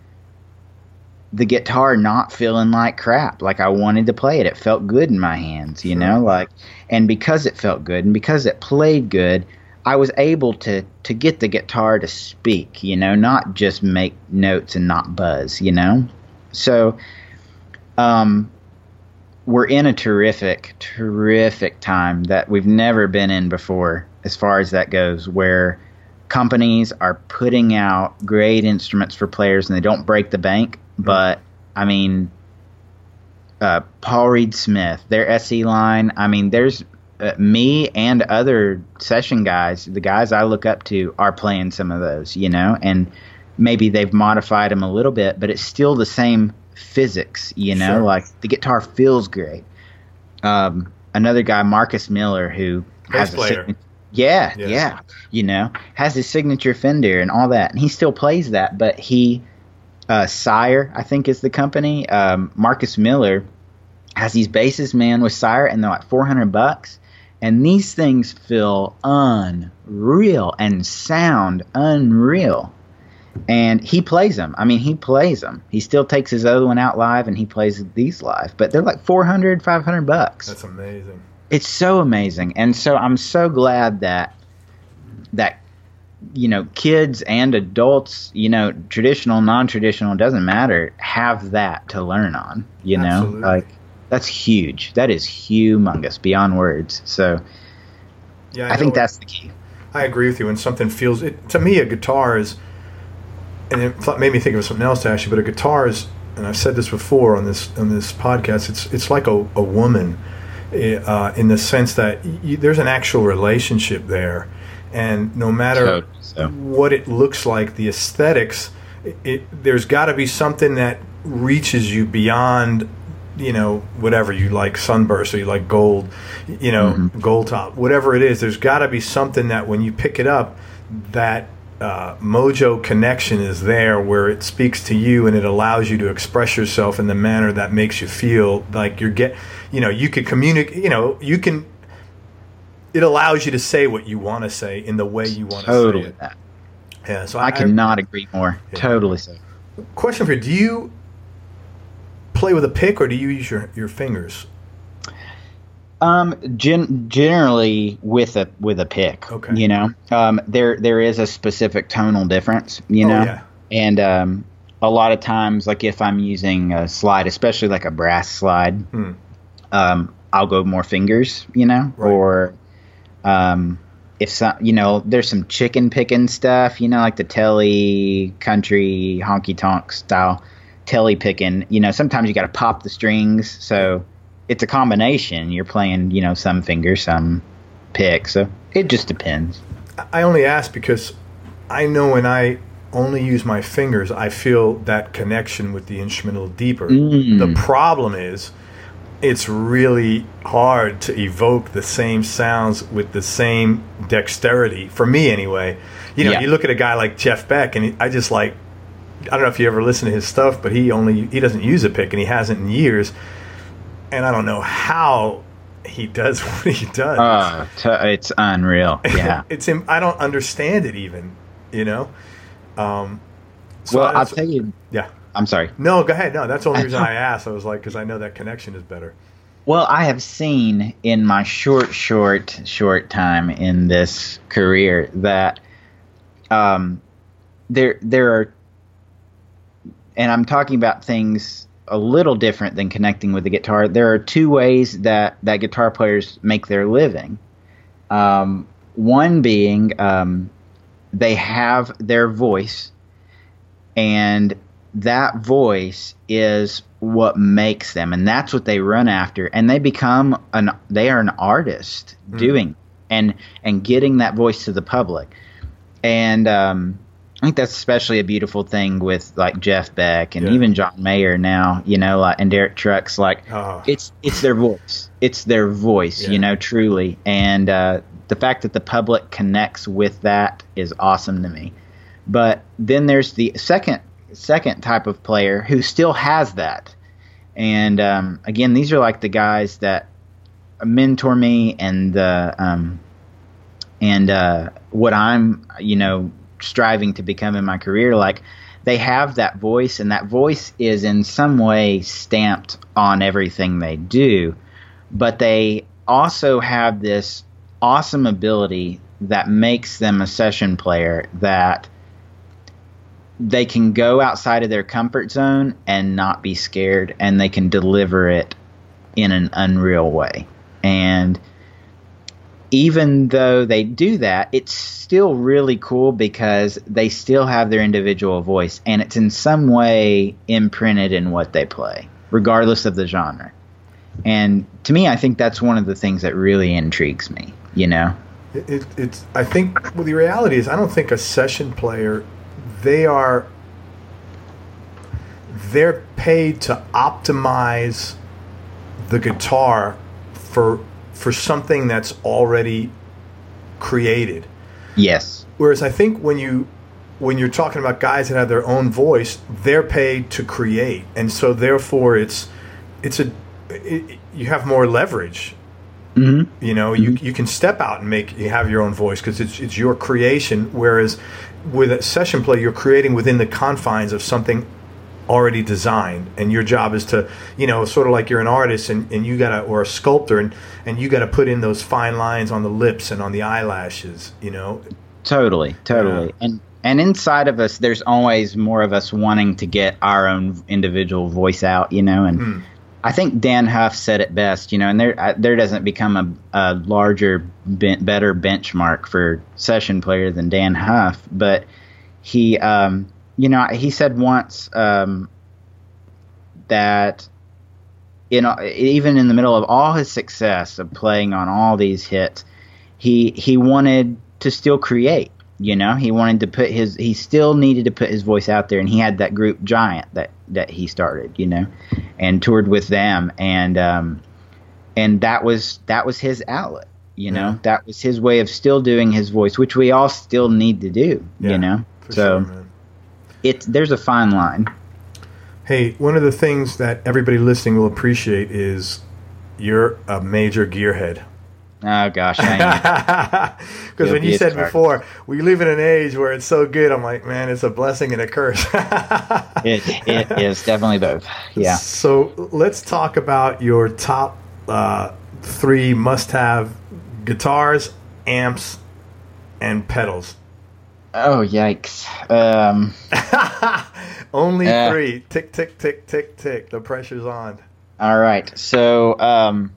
the guitar not feeling like crap. Like I wanted to play it. It felt good in my hands, you know, like, and because it felt good and because it played good, I was able to, to get the guitar to speak, you know, not just make notes and not buzz, you know? So, um, we're in a terrific, terrific time that we've never been in before as far as that goes, where companies are putting out great instruments for players and they don't break the bank. But, I mean, uh, Paul Reed Smith, their S E line, I mean, there's uh, me and other session guys, the guys I look up to are playing some of those, you know, and maybe they've modified them a little bit, but it's still the same physics, you know, sure. Like the guitar feels great. Um, another guy, Marcus Miller, who Bass has player. a signature, yeah, yes. yeah, you know, has his signature Fender and all that, and he still plays that, but he, uh, Sire, I think is the company. Um, Marcus Miller has these basses, man, with Sire, and they're like four hundred bucks, and these things feel unreal and sound unreal. And he plays them. I mean, he plays them. He still takes his other one out live, and he plays these live. But they're like four hundred, five hundred bucks. That's amazing. It's so amazing. And so I'm so glad that, that you know, kids and adults, you know, traditional, non-traditional, doesn't matter, have that to learn on, you Absolutely. know? Like, that's huge. That is humongous, beyond words. So yeah, I, I think what, that's the key. I agree with you. When something feels... It, to me, a guitar is... And it made me think of something else, actually, but a guitar is, and I've said this before on this on this podcast, it's it's like a, a woman uh, in the sense that you, there's an actual relationship there. And no matter Totally so. what it looks like, the aesthetics, it, it, there's got to be something that reaches you beyond, you know, whatever you like, sunburst or you like gold, you know, mm-hmm. gold top, whatever it is. There's got to be something that when you pick it up, that uh, mojo connection is there, where it speaks to you and it allows you to express yourself in the manner that makes you feel like you're get, you know, you could communicate, you know, you can. It allows you to say what you want to say in the way you want totally to say it. That. Yeah, so I, I cannot I, agree more. Yeah. Totally so. Question for you: do you play with a pick or do you use your, your fingers? Um, gen- generally with a with a pick. Okay. You know, um, there there is a specific tonal difference. You Oh, know, yeah. and um, a lot of times, like if I'm using a slide, especially like a brass slide, Hmm. um, I'll go more fingers. You know, Right. or um, if some, you know, there's some chicken picking stuff. You know, like the telly country honky tonk style telly picking. You know, sometimes you got to pop the strings, so. It's a combination. You're playing, you know, some finger, some pick. So it just depends. I only ask because I know when I only use my fingers, I feel that connection with the instrument a little deeper. Mm. The problem is it's really hard to evoke the same sounds with the same dexterity, for me anyway. You know, Yeah. you look at a guy like Jeff Beck, and he, I just like, I don't know if you ever listen to his stuff, but he only, he doesn't use a pick, and he hasn't in years. And I don't know how he does what he does. Uh, t- it's unreal. Yeah. it's him. I don't understand it even, you know? Um, so well, I- I'll tell you, Yeah. I'm sorry. No, go ahead. No, that's the only reason I asked. I was like, because I know that connection is better. Well, I have seen in my short, short, short time in this career that um, there there are, and I'm talking about things a little different than connecting with the guitar. There are two ways that, that guitar players make their living. Um, one being um, they have their voice, and that voice is what makes them, and that's what they run after, and they become an they are an artist mm. doing and and getting that voice to the public. And um, I think that's especially a beautiful thing with like Jeff Beck and yeah. even John Mayer now, you know, like, and Derek Trucks. Like oh. it's it's their voice, it's their voice, yeah. you know, truly. And uh, the fact that the public connects with that is awesome to me. But then there's the second. second type of player who still has that. And um, again, these are like the guys that mentor me and uh, um, and uh, what I'm, you know, striving to become in my career. Like they have that voice, and that voice is in some way stamped on everything they do. But they also have this awesome ability that makes them a session player that they can go outside of their comfort zone and not be scared, and they can deliver it in an unreal way. And even though they do that, it's still really cool because they still have their individual voice, and it's in some way imprinted in what they play, regardless of the genre. And to me, I think that's one of the things that really intrigues me, you know? It, it, it's. I think, well, the reality is I don't think a session player, they are, they're paid to optimize the guitar for for something that's already created. Yes. Whereas I think when you when you're talking about guys that have their own voice, they're paid to create, and so therefore it's it's a it, you have more leverage. Mm-hmm. You know, mm-hmm. you you can step out and make you have your own voice because it's it's your creation. Whereas with a session play, you're creating within the confines of something already designed, and your job is to, you know, sort of like you're an artist and, and you gotta, or a sculptor, and, and you gotta put in those fine lines on the lips and on the eyelashes, you know. Totally, totally. Yeah. And and inside of us, there's always more of us wanting to get our own individual voice out, you know. And mm. I think Dan Huff said it best, you know, and there there doesn't become a, a larger, better benchmark for session player than Dan Huff, but he. Um, You know, he said once um, that, you know, even in the middle of all his success of playing on all these hits, he he wanted to still create. You know, he wanted to put his, he still needed to put his voice out there, and he had that group Giant that that he started, you know, and toured with them, and um, and that was that was his outlet. You know, yeah. That was his way of still doing his voice, which we all still need to do. Yeah, you know, for so. Sure, man. It's there's a fine line. Hey, one of the things that everybody listening will appreciate is you're a major gearhead. Oh gosh, I am. Because when you said start. before, we live in an age where it's so good, I'm like, man, it's a blessing and a curse. it it is definitely both. Yeah. So let's talk about your top uh, three must-have guitars, amps, and pedals. Oh, yikes. Um, Only uh, three. Tick, tick, tick, tick, tick. The pressure's on. All right. So, um,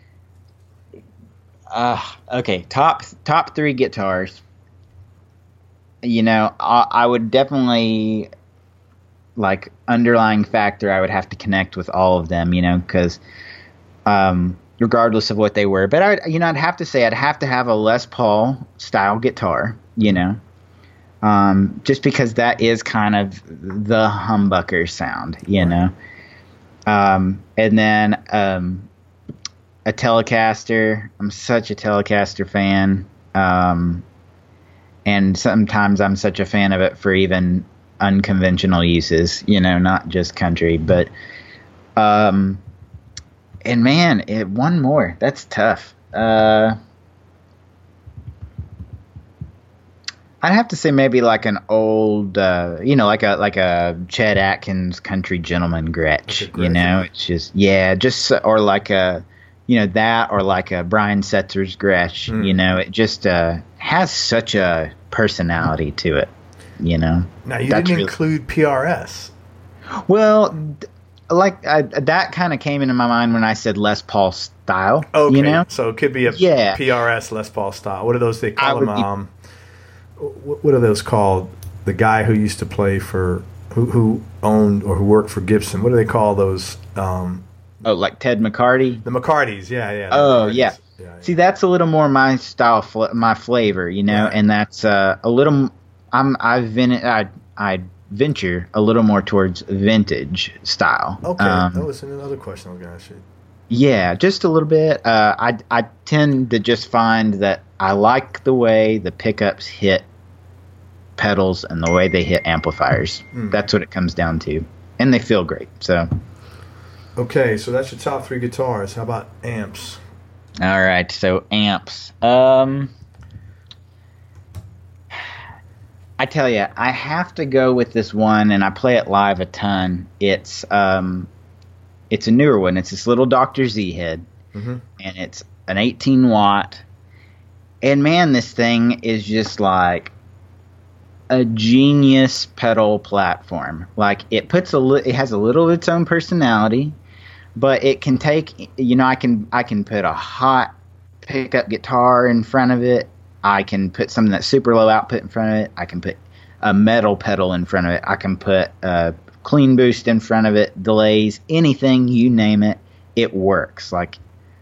uh, okay. Top top three guitars. You know, I, I would definitely, like, underlying factor, I would have to connect with all of them, you know, because um, regardless of what they were. But, I, you know, I'd have to say I'd have to have a Les Paul style guitar, you know. Um, just because that is kind of the humbucker sound, you know. Um, and then um, a Telecaster. I'm such a Telecaster fan. Um, and sometimes I'm such a fan of it for even unconventional uses, you know, not just country. But, um, and man, it, one more. That's tough. Uh I'd have to say maybe like an old, uh, you know, like a like a Chet Atkins Country Gentleman Gretsch. Like a you know, Gretsch. it's just yeah, just or like a, you know, that or like a Brian Setzer's Gretsch. Mm. You know, it just uh, has such a personality to it. You know. Now you That's didn't really- include P R S. Well, d- like I, that kind of came into my mind when I said Les Paul style. Okay, You know. so it could be a Yeah. P R S Les Paul style. What are those they I call them? would be- Um, what, what are those called? The guy who used to play for who who owned or who worked for Gibson. What do they call those? Um, Oh, like Ted McCarty. the McCartys. Yeah, yeah. the Oh McCartys. yeah. yeah, yeah. See, that's a little more my style, fl- my flavor, you know, Right. and that's uh, a little. I'm I've been I I venture a little more towards vintage style. Okay, Um, that was another question I was going to ask you. yeah, just a little bit. Uh, I I tend to just find that I like the way the pickups hit pedals and the way they hit amplifiers. Mm. That's what it comes down to, and they feel great. So, Okay, so that's your top three guitars. How about amps? all right. So amps. Um, I tell you, I have to go with this one, and I play it live a ton. It's um, it's a newer one. It's this little Doctor Z head, Mm-hmm. and it's an eighteen watt. And man, this thing is just like a genius pedal platform. Like it puts a li- it has a little of its own personality, but it can take, you know, I can I can put a hot pickup guitar in front of it. I can put something that's super low output in front of it. I can put a metal pedal in front of it. I can put a clean boost in front of it, delays, anything, you name it, it works. Like,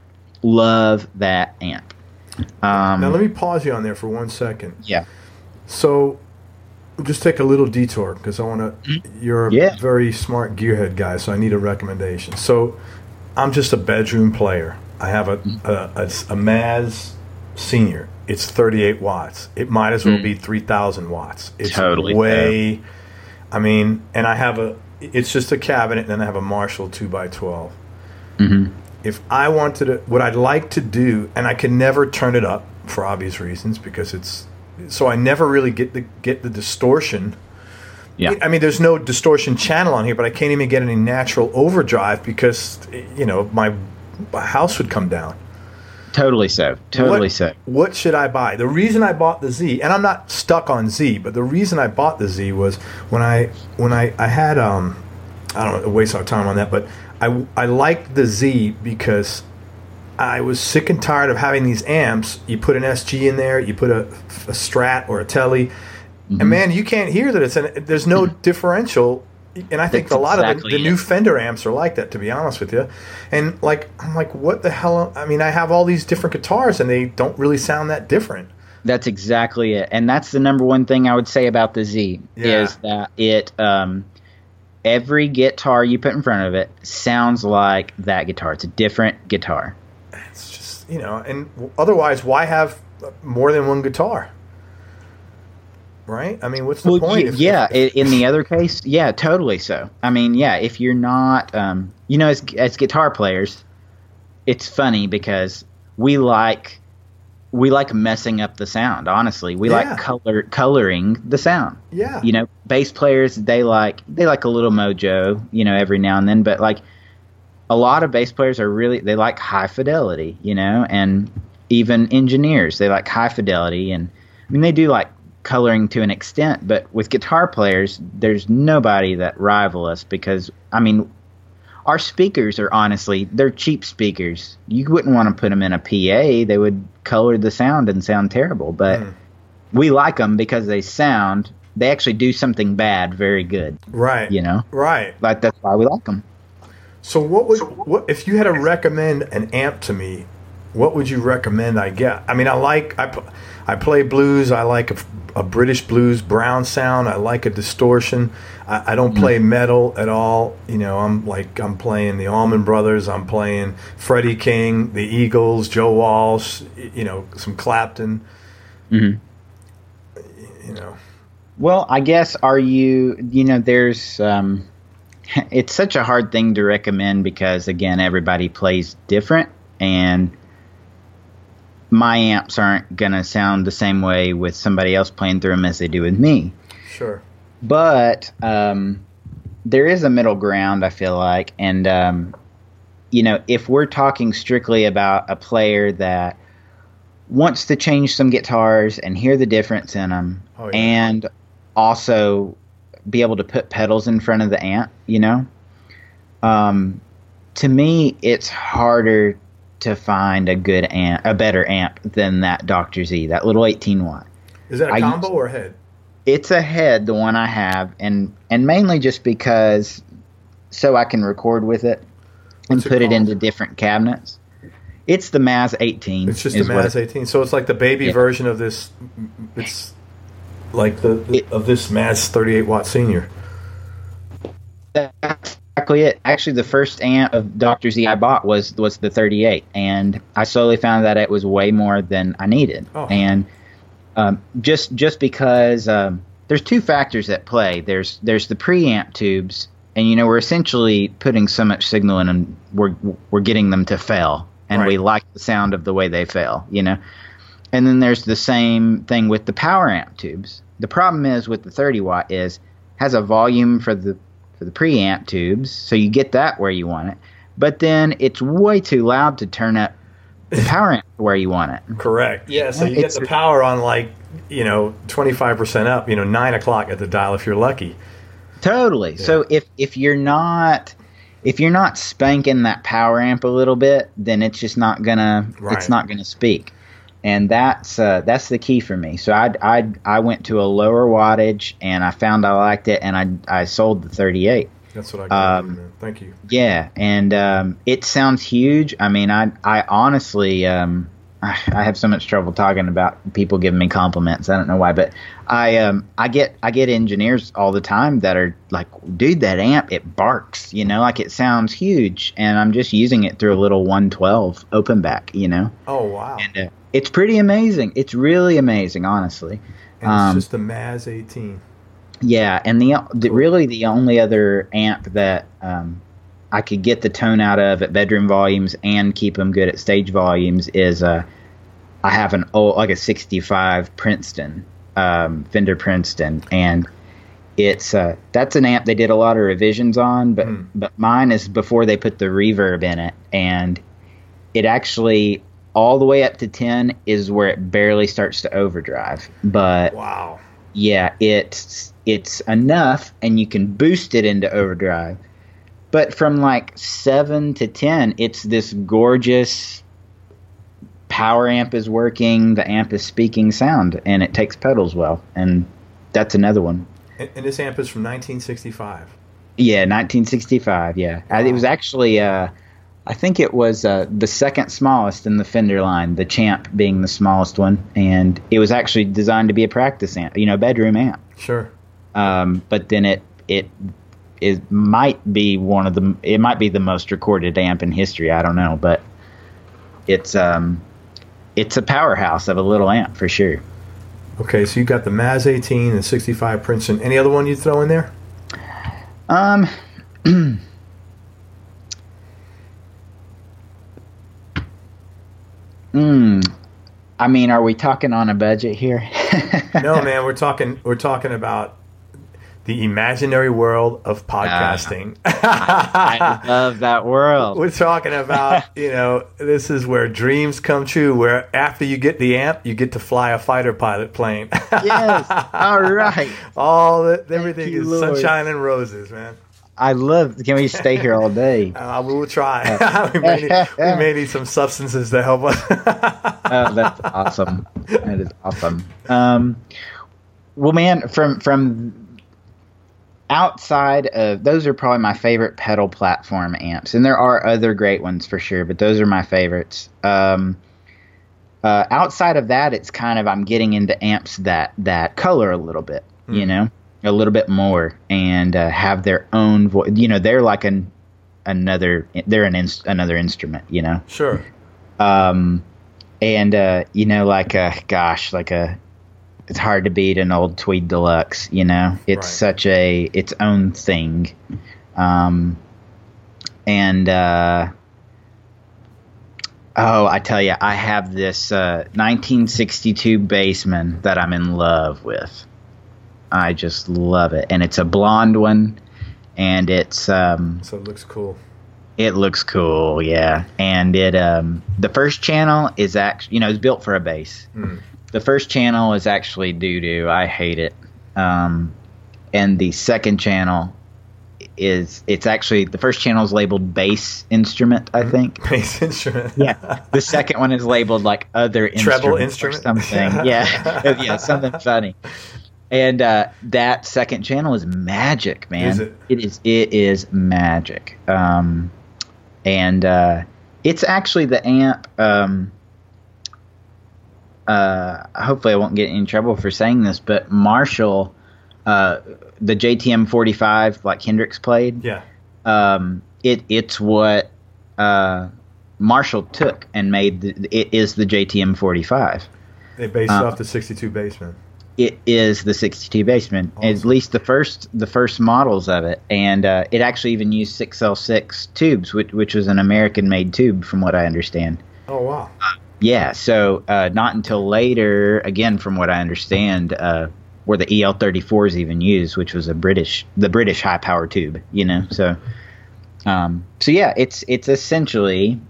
love that amp. Um, Now let me pause you on there for one second. yeah. So, we'll just take a little detour because I want to. You're a Yeah. very smart gearhead guy, so I need a recommendation. So, I'm just a bedroom player. I have a a, a, a Maz Senior. It's thirty-eight watts. It might as well Mm. be three thousand watts. It's Totally way. I mean, and I have a. It's just a cabinet, and then I have a Marshall two by twelve. Mm-hmm. If I wanted to, what I'd like to do, and I can never turn it up for obvious reasons because it's, so I never really get the get the distortion. Yeah. I mean, there's no distortion channel on here, but I can't even get any natural overdrive because, you know, my, my house would come down. Totally so. Totally what, so. What should I buy? The reason I bought the Z, and I'm not stuck on Z, but the reason I bought the Z was when I when I, I had um I don't know, waste our time on that, but I I liked the Z because I was sick and tired of having these amps. You put an S G in there, you put a, a Strat or a Tele, Mm-hmm. and man, you can't hear that it's an, there's no differential. And I think That's a lot exactly of the, the it. new Fender amps are like that, to be honest with you. And like, I'm like, what the hell? I mean, I have all these different guitars, and they don't really sound that different. That's exactly it. And that's the number one thing I would say about the Z Yeah. is that it um, every guitar you put in front of it sounds like that guitar. It's a different guitar. It's just, you know, and otherwise, why have more than one guitar? Right? I mean, what's the Well, point? y- if- yeah. if- i- in the other case, yeah, totally so. I mean, yeah, if you're not, um, you know, as as guitar players, it's funny because we like we like messing up the sound. Honestly, we Yeah. like color coloring the sound. yeah. You know, bass players they like they like a little mojo, you know, every now and then, but like a lot of bass players are really they like high fidelity, you know, and even engineers they like high fidelity, and I mean they do like coloring to an extent, but with guitar players there's nobody that rival us because I mean our speakers are honestly they're cheap speakers. You wouldn't want to put them in a P A, they would color the sound and sound terrible, but Mm. we like them because they sound they actually do something bad very good, Right. you know, Right. like that's why we like them. So what would what if you had to recommend an amp to me? What would you recommend I get? I mean, I like I, p- I play blues. I like a, a British blues brown sound. I like a distortion. I, I don't play metal at all. You know, I'm like I'm playing the Allman Brothers. I'm playing Freddie King, the Eagles, Joe Walsh. y- You know, some Clapton. Mhm. You know, Well, I guess are you you know there's um it's such a hard thing to recommend because again everybody plays different, and my amps aren't going to sound the same way with somebody else playing through them as they do with me. Sure. But um, there is a middle ground, I feel like. And, um, you know, if we're talking strictly about a player that wants to change some guitars and hear the difference in them, oh, yeah. and also be able to put pedals in front of the amp, you know, um, to me, it's harder to find a good amp, a better amp than that Doctor Z, that little eighteen watt. Is that a combo I, or a head? It's a head, the one I have, and and mainly just because so I can record with it and What's put it, it into different cabinets. It's the Maz eighteen. It's just the Maz eighteen. So it's like the baby yeah. version of this. It's like the, the it, of this Maz thirty-eight watt Senior. That's exactly it. Actually, the first amp of Doctor Z I bought was was the thirty-eight, and I slowly found that it was way more than I needed. Oh. And um, just just because um, there's two factors at play. There's there's the preamp tubes, and you know we're essentially putting so much signal in them, we're we're getting them to fail. And right. we like the sound of the way they fail, you know. And then there's the same thing with the power amp tubes. The problem is with the thirty watt is has a volume for the for the preamp tubes, so you get that where you want it. But then it's way too loud to turn up the power amp where you want it. Correct. Yeah. So you it's, get the power on like you know twenty-five percent up, you know nine o'clock at the dial if you're lucky. Totally. Yeah. So if if you're not If you're not spanking that power amp a little bit, then it's just not gonna right. it's not gonna speak, and that's uh, that's the key for me. So I I I went to a lower wattage, and I found I liked it, and I I sold the thirty-eight. That's what I got. Um, man. Thank you. Yeah, and um, it sounds huge. I mean, I I honestly um, I, I have so much trouble talking about people giving me compliments. I don't know why, but I um I get I get engineers all the time that are like, dude, that amp, it barks, you know, like it sounds huge, and I'm just using it through a little one twelve open back, you know. Oh wow! And uh, it's pretty amazing. It's really amazing, honestly. And um, it's just the Maz eighteen. Yeah, and the, the really the only other amp that um I could get the tone out of at bedroom volumes and keep them good at stage volumes is uh I have an old like a sixty-five Princeton. Um, Fender Princeton, and it's uh, that's an amp they did a lot of revisions on, but mm. but mine is before they put the reverb in it, and it actually all the way up to ten is where it barely starts to overdrive. But wow, yeah, it's it's enough, and you can boost it into overdrive. But from like seven to ten, it's this gorgeous. Power amp is working, the amp is speaking sound, and it takes pedals well, and that's another one. And, and this amp is from nineteen sixty-five. Yeah, nineteen sixty-five. Yeah, wow. It was actually, uh, I think it was uh, the second smallest in the Fender line, the Champ being the smallest one, and it was actually designed to be a practice amp, you know, bedroom amp. Sure. Um, but then it it it might be one of the it might be the most recorded amp in history. I don't know, but it's um. It's a powerhouse of a little amp for sure. Okay, so you got the Maz eighteen and sixty-five Princeton. Any other one you throw in there? Um, mm, I mean, are we talking on a budget here? No, man, we're talking. We're talking about the imaginary world of podcasting. Uh, I, I love that world. We're talking about, you know, this is where dreams come true, where after you get the amp, you get to fly a fighter pilot plane. Yes. All right. All the, everything you, is Lord. Sunshine and roses, man. I love. Can we stay here all day? Uh, we will try. we, may need, we may need some substances to help us. Oh, that's awesome. That is awesome. Um, well, man, from from. Outside of those are probably my favorite pedal platform amps, and there are other great ones for sure, but those are my favorites. Um, uh, outside of that, it's kind of I'm getting into amps that that color a little bit, mm. you know, a little bit more, and uh, have their own voice. You know, they're like an another they're an inst- another instrument, you know. Sure. Um, and uh, you know, like a gosh, like a. It's hard to beat an old Tweed Deluxe, you know. It's right. such a its own thing, um, and uh, Oh, I tell you, I have this uh, nineteen sixty-two Bassman that I'm in love with. I just love it, and it's a blonde one, and it's um, so it looks cool. It looks cool, yeah. And it um, the first channel is actually, you know, it's built for a bass. Mm. The first channel is actually doo doo. I hate it. Um, and the second channel is it's actually the first channel is labeled bass instrument, I think. Bass instrument. Yeah. The second one is labeled like other treble instrument, instrument or something. Yeah. Yeah, something funny. And uh, that second channel is magic, man. Is it? It is. It is magic. Um, and uh, it's actually the amp. Um, uh, hopefully, I won't get in trouble for saying this, but Marshall. Uh, the J T M forty-five, like Hendrix played, yeah. Um, it it's what uh, Marshall took and made. The, it is the J T M forty-five. They based um, off the sixty-two Bassman. It is the sixty-two Bassman, awesome. At least the first the first models of it, and uh, it actually even used six L six tubes, which which was an American-made tube, from what I understand. Oh wow! Uh, yeah, so uh, not until later, again, from what I understand. Uh, where the E L thirty-fours even used, which was a British, the British high power tube, you know. So, um, so yeah, it's it's essentially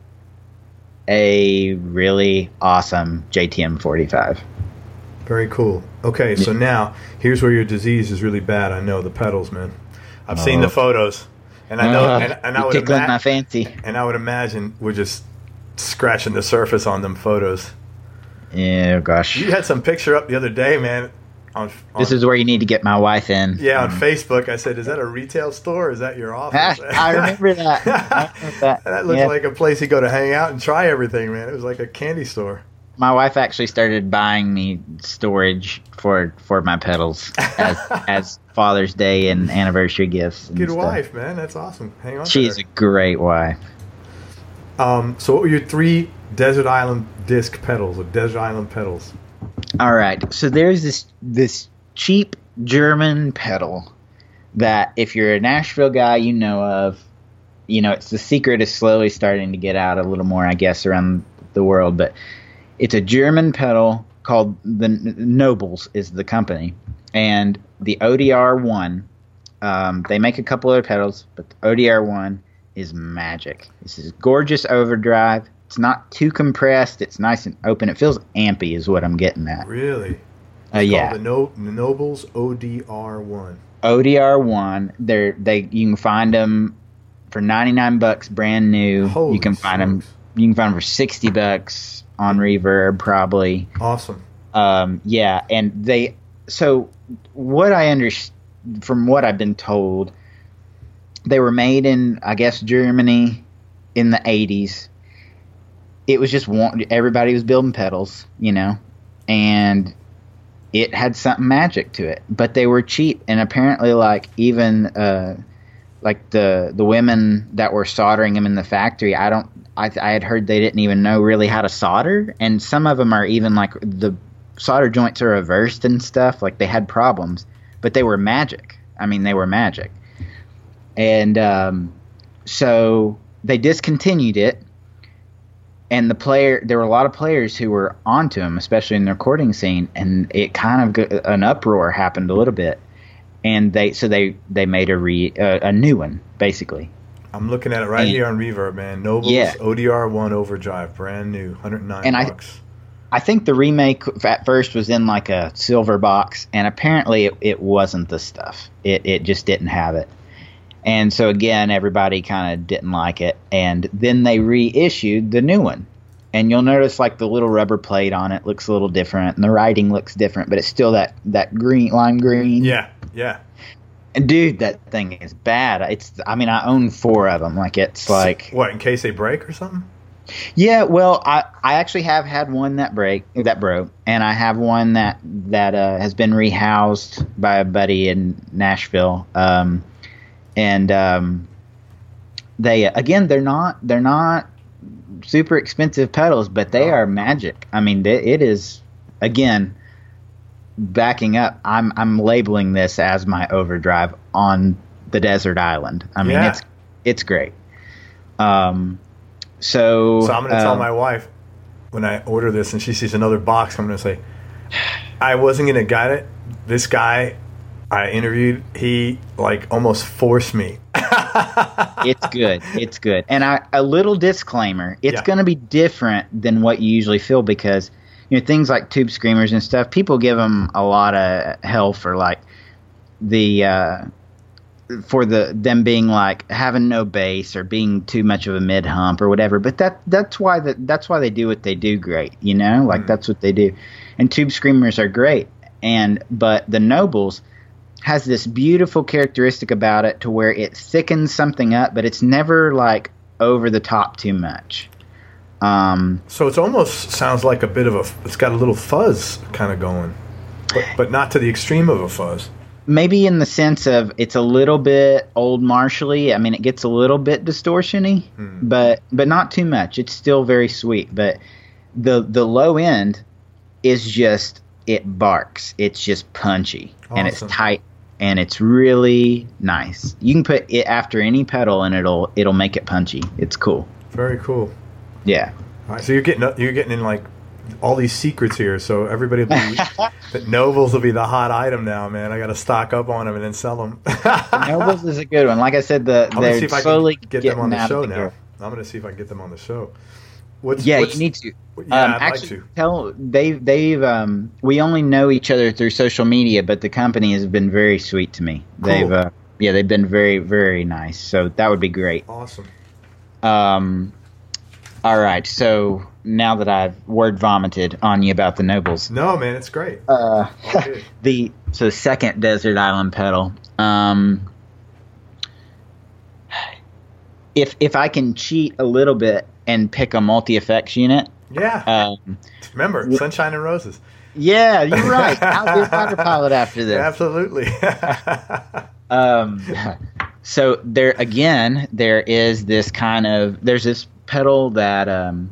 a really awesome J T M forty-five. Very cool. Okay, so yeah. Now here's where your disease is really bad. I know the pedals, man. I've oh. seen the photos, and I know, uh, and, and I would tickling ima- my fancy. And I would imagine we're just scratching the surface on them photos. Yeah, gosh. You had some picture up the other day, man. On, on, this is where you need to get my wife in. Yeah, on um, Facebook, I said, "Is that a retail store? Or is that your office?" I remember that. I remember that. That looked yeah. like a place you go to hang out and try everything, man. It was like a candy store. My wife actually started buying me storage for for my pedals as as Father's Day and anniversary gifts. And Good stuff. wife, man. That's awesome. Hang on. She's a great wife. Um. So, what were your three Desert Island disc pedals or Desert Island pedals? All right, so there's this this cheap German pedal that if you're a Nashville guy, you know of. You know, it's the secret is slowly starting to get out a little more, I guess, around the world. But it's a German pedal called the Nobles is the company, and the O D R one. Um, they make a couple other pedals, but the O D R one is magic. This is gorgeous overdrive. It's not too compressed. It's nice and open. It feels ampy is what I'm getting at. Really? Uh, yeah. The, no- the Nobles O D R one. O D R one. They're they you can find them for ninety-nine bucks brand new. Holy you can find smokes. them. You can find them for sixty bucks on Reverb probably. Awesome. Um, yeah, and they. So what I understand from what I've been told, they were made in I guess Germany in the eighties. It was just one, everybody was building pedals, you know, and it had something magic to it. But they were cheap, and apparently, like even uh, like the the women that were soldering them in the factory, I don't, I, I had heard they didn't even know really how to solder, and some of them are even like the solder joints are reversed and stuff. Like they had problems, but they were magic. I mean, they were magic, and um, so they discontinued it. And the player, there were a lot of players who were onto him, especially in the recording scene, and it kind of an uproar happened a little bit, and they so they they made a re uh, a new one basically. I'm looking at it right and, here on Reverb, man. Nobles yeah. O D R one overdrive, brand new, one hundred nine and bucks. I, I think the remake at first was in like a silver box, and apparently it, it wasn't the stuff. It it just didn't have it. And so, again, everybody kind of didn't like it. And then they reissued the new one. And you'll notice, like, the little rubber plate on it looks a little different. And the writing looks different. But it's still that, that green, lime green. Yeah, yeah. And, dude, that thing is bad. It's, I mean, I own four of them. Like, it's like... What, in case they break or something? Yeah, well, I, I actually have had one that break that broke. And I have one that, that uh, has been rehoused by a buddy in Nashville. Um And um, they again, they're not they're not super expensive pedals, but they are magic. I mean, it, it is again backing up. I'm I'm labeling this as my overdrive on the desert island. I mean, yeah. it's it's great. Um, So, so I'm going to tell uh, my wife when I order this and she sees another box, I'm going to say, I wasn't going to get it. This guy I interviewed, he like almost forced me. It's good. It's good. And I, a little disclaimer, it's Yeah. going to be different than what you usually feel because, you know, things like Tube Screamers and stuff, people give them a lot of hell for like the, uh, for the them being like having no bass or being too much of a mid hump or whatever. But that that's why that that's why they do what they do great, you know? Like Mm. that's what they do. And Tube Screamers are great. And but the Nobles has this beautiful characteristic about it to where it thickens something up, but it's never like over the top too much. Um, So it almost sounds like a bit of a, it's got a little fuzz kind of going, but, but not to the extreme of a fuzz. maybe in the sense of it's a little bit old Marshall-y. I mean, it gets a little bit distortion-y, Hmm. but but not too much. It's still very sweet. But the the low end is just, it barks. It's just punchy and it's Awesome. tight and it's really nice. You can put it after any pedal and it'll it'll make it punchy. It's cool. Very cool. Yeah. All right, so you're getting you're getting in like all these secrets here. So everybody will be, the Nobles will be the hot item now, man. I got to stock up on them and then sell them. Nobles is a good one. Like I said, the I'm gonna see they're if I slowly can get them getting on the out show of now. here. I'm gonna see if I can get them on the show. What's, Yeah, what's, you need to. Yeah, um, I'd actually, like to. tell they they've um we only know each other through social media, but the company has been very sweet to me. Cool. They've uh, yeah, they've been very very nice. So that would be great. Awesome. Um, all right. So now that I've word vomited on you about the Nobles, No, man, it's great. uh, Okay. the so second Desert Island pedal. Um, if if I can cheat a little bit and pick a multi effects unit, Yeah. um, Remember, Sunshine and Roses. yeah, you're right. I'll be a fighter pilot after this. Absolutely. Um, so there again, there is this kind of there's this pedal that um,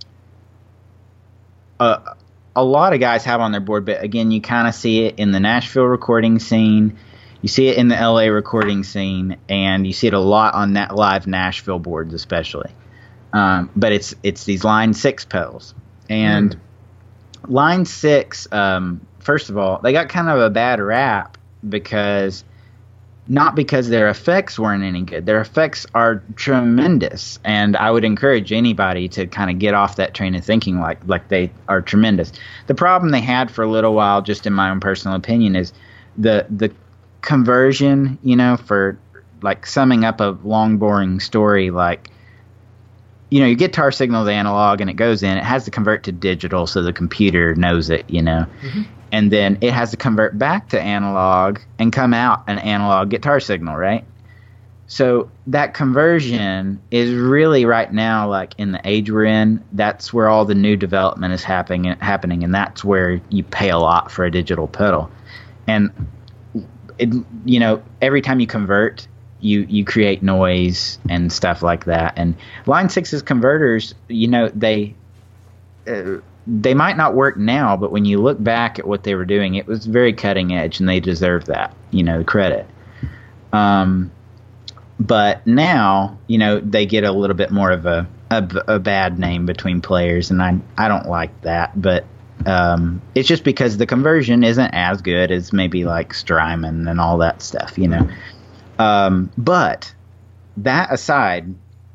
uh, a lot of guys have on their board, but again, you kind of see it in the Nashville recording scene, you see it in the L A recording scene, and you see it a lot on that live Nashville boards, especially. Um, but it's it's these Line Six pedals, and Line Six. Um, first of all, they got kind of a bad rap because. Not because their effects weren't any good. Their effects are tremendous, and I would encourage anybody to kind of get off that train of thinking like like they are tremendous. The problem they had for a little while, just in my own personal opinion, is the the conversion. You know, for like summing up a long, boring story, like you know, your guitar signal is analog and it goes in. It has to convert to digital, so the computer knows it. You know. Mm-hmm. And then it has to convert back to analog and come out an analog guitar signal, right? So that conversion is really right now, like in the age we're in, that's where all the new development is happening, happening, and that's where you pay a lot for a digital pedal. And, it, you know, every time you convert, you, you create noise and stuff like that. And Line six's converters, you know, they... Uh, they might not work now, but when you look back at what they were doing, it was very cutting edge, and they deserve that, you know, the credit. Um, but now, you know, they get a little bit more of a, a, a bad name between players, and I I don't like that. But um, it's just because the conversion isn't as good as maybe like Strymon and all that stuff, you know. Um, but that aside,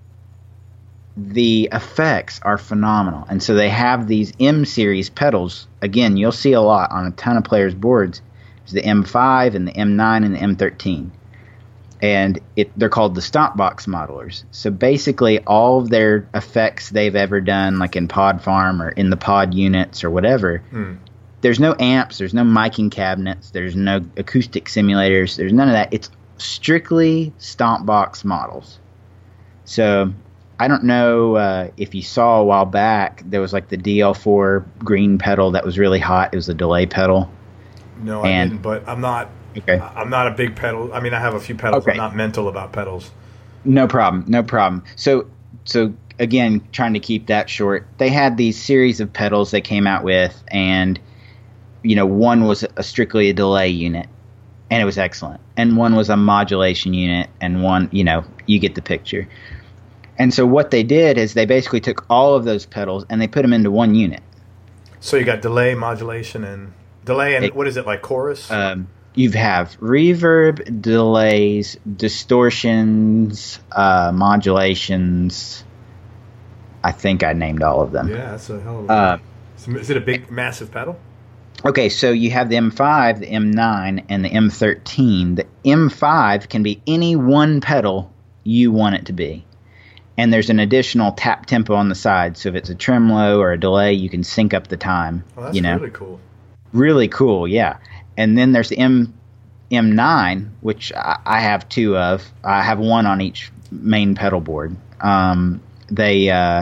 the effects are phenomenal. And so they have these M series pedals. Again, you'll see a lot on a ton of players' boards. There's the M five and the M nine and the M thirteen. And it, they're called the Stomp Box modelers. So basically all of their effects they've ever done, like in Pod Farm or in the pod units or whatever, Hmm. there's no amps, there's no miking cabinets, there's no acoustic simulators, there's none of that. It's strictly Stomp Box models. So I don't know uh, if you saw a while back, there was like the D L four green pedal that was really hot. It was a delay pedal. No, I And- didn't. But I'm not. Okay. I'm not a big pedal. I mean, I have a few pedals. Okay. I'm not mental about pedals. No problem. No problem. So, so again, trying to keep that short, they had these series of pedals they came out with, and you know, one was a strictly a delay unit, and it was excellent, and one was a modulation unit, and one, you know, you get the picture. And so what they did is they basically took all of those pedals and they put them into one unit. So you got delay, modulation, and delay, and It- what is it, like chorus? Um, you have reverb, delays, distortions, uh, modulations. I think I named all of them. yeah, that's a hell of a... Uh, is it a big, massive pedal? Okay, so you have the M five, the M nine, and the M thirteen. The M five can be any one pedal you want it to be. And there's an additional tap tempo on the side. So if it's a tremolo or a delay, you can sync up the time. Oh, that's you know? really cool. Really cool, yeah. And then there's the M M9, which I, I have two of. I have one on each main pedal board. Um, they uh,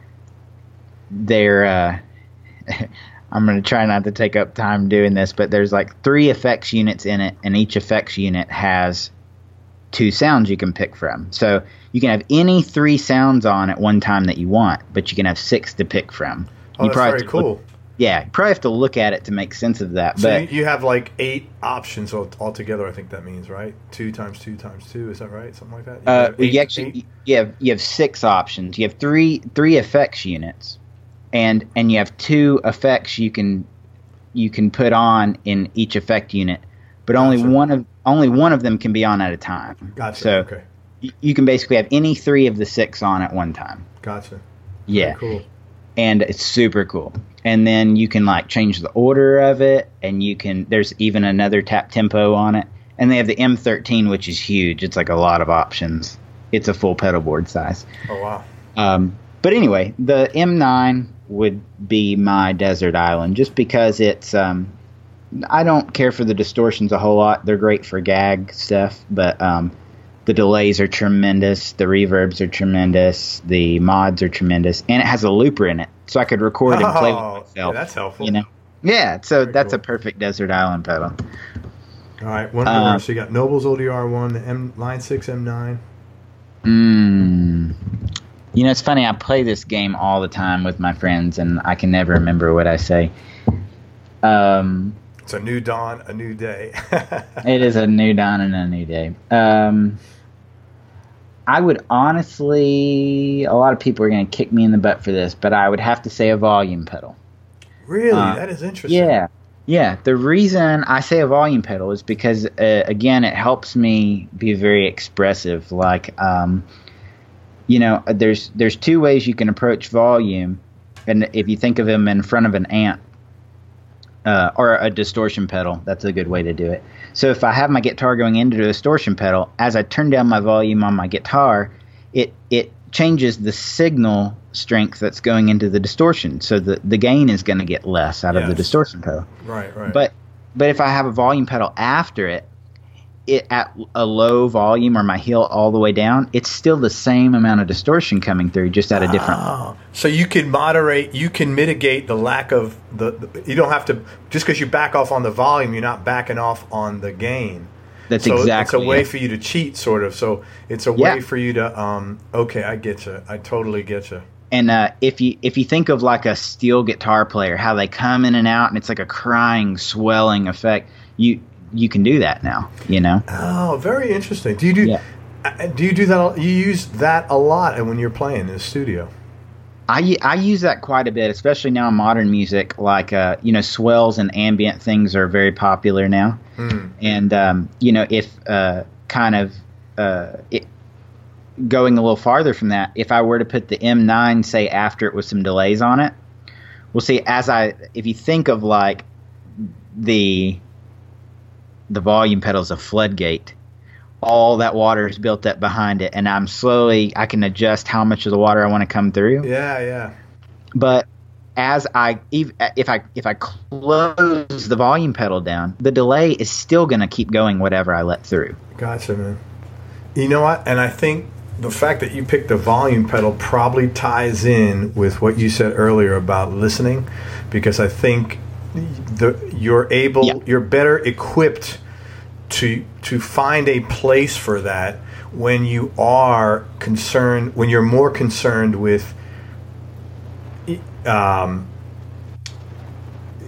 they're uh, I'm going to try not to take up time doing this, but there's like three effects units in it, and each effects unit has two sounds you can pick from. So you can have any three sounds on at one time that you want, but you can have six to pick from. Oh, you that's probably very have to look- cool. yeah, you probably have to look at it to make sense of that. So But you you have like eight options al- altogether, I think that means, right? Two times two times two, is that right? Something like that? You uh, have eight- you actually eight- you have you have six options. You have three three effects units, and and you have two effects you can you can put on in each effect unit, but only Gotcha. one of only one of them can be on at a time. Gotcha. So okay. y- you can basically have any three of the six on at one time. Gotcha. Yeah. Very cool. And it's super cool. And then you can like change the order of it, and you can there's even another tap tempo on it. And they have the M thirteen, which is huge. It's like a lot of options. It's a full pedal board size. Oh, wow. Um, but anyway, the M nine would be my desert island, just because it's um, I don't care for the distortions a whole lot. They're great for gag stuff, but um, the delays are tremendous. The reverbs are tremendous. The mods are tremendous, and it has a looper in it, so I could record and play Oh, with yeah, myself. that's helpful. You know, yeah. So Very that's cool. a perfect desert island pedal. All right, one Uh, more. So you got Noble's O D R one, the M Line six, M nine. Mm. You know, it's funny. I play this game all the time with my friends, and I can never remember what I say. Um, It's a new dawn, a new day. it is a new dawn and a new day. Um, I would honestly, a lot of people are going to kick me in the butt for this, but I would have to say a volume pedal. Really? Uh, that is interesting. Yeah. Yeah. The reason I say a volume pedal is because, uh, again, it helps me be very expressive. Like, um, you know, there's there's two ways you can approach volume, and if you think of them in front of an amp uh, or a distortion pedal, that's a good way to do it. So if I have my guitar going into the distortion pedal, as I turn down my volume on my guitar, it it changes the signal strength that's going into the distortion, so the the gain is going to get less out of the Yes. distortion pedal. Right, right. But but if I have a volume pedal after it, it at a low volume or my heel all the way down, it's still the same amount of distortion coming through, just at a different. Oh, so you can moderate, you can mitigate the lack of the, the you don't have to, just because you back off on the volume, you're not backing off on the gain. That's so exactly it's a way it. for you to cheat, sort of. So it's a Yeah. way for you to, um, okay, I get you. I totally get you. And uh, if you if you think of like a steel guitar player, how they come in and out, and it's like a crying, swelling effect, you you can do that now. You know. Oh, very interesting. Do you do? Yeah. uh, Do you do that? You use that a lot when you're playing in the studio. I, I use that quite a bit, especially now in modern music. Like, uh, you know, swells and ambient things are very popular now. Mm. And, um, you know, if uh, kind of uh, it, going a little farther from that, if I were to put the M nine, say, after it with some delays on it, well, see, as I, if you think of like the, the volume pedal's a floodgate, all that water is built up behind it, and I'm slowly, I can adjust how much of the water I want to come through. Yeah, yeah. But as I, if if I if I close the volume pedal down, the delay is still going to keep going whatever I let through. Gotcha, man. You know what? And I think the fact that you picked the volume pedal probably ties in with what you said earlier about listening, because I think the you're able, Yeah. you're better equipped to to find a place for that when you are concerned, when you're more concerned with um,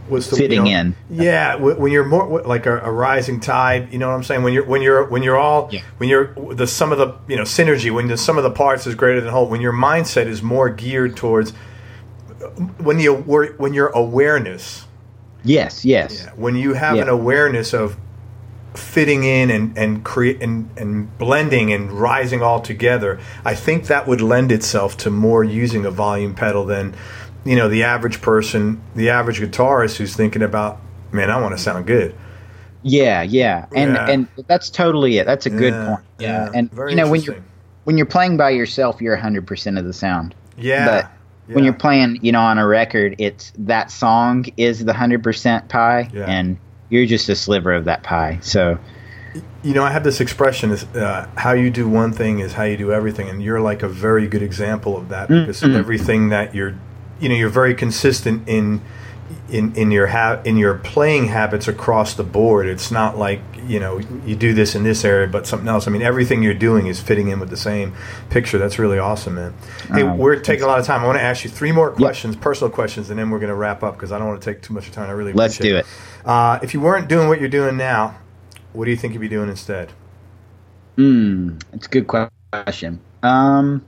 was the fitting you know, in. Yeah, when you're more like a, a rising tide, you know what I'm saying. When you're when you're when you're all yeah. when you're the sum of the you know synergy. When the sum of the parts is greater than the whole. When your mindset is more geared towards when you when your awareness. Yes. Yes. Yeah, when you have yeah. an awareness of fitting in and and create and, and blending and rising all together, I think that would lend itself to more using a volume pedal than, you know, the average person, the average guitarist who's thinking about, man, I want to sound good. Yeah, yeah, and yeah. and that's totally it. That's a good yeah, point. Yeah, yeah. and Very you know when you're when you're playing by yourself, you're one hundred percent of the sound. Yeah. But yeah. when you're playing, you know, on a record, it's that song is the one hundred percent pie, yeah. and you're just a sliver of that pie. So, you know, I have this expression: is uh, how you do one thing is how you do everything, and you're like a very good example of that because mm-hmm. everything that you're, you know, you're very consistent in, in in your ha- in your playing habits across the board. It's not like, you know, you do this in this area, but something else. I mean, everything you're doing is fitting in with the same picture. That's really awesome, man. Hey, um, we're taking a lot of time. I want to ask you three more questions, yep. personal questions, and then we're going to wrap up because I don't want to take too much time. I really let's appreciate do it. it. Uh, if you weren't doing what you're doing now, what do you think you'd be doing instead? Hmm, it's a good question. Um,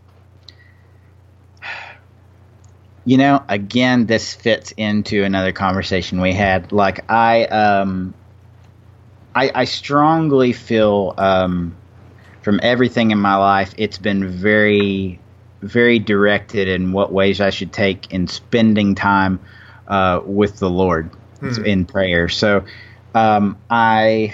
you know, again, this fits into another conversation we had. Like, I, um, I, I strongly feel, um, from everything in my life, it's been very, very directed in what ways I should take in spending time uh, with the Lord hmm. in prayer. So, um, I.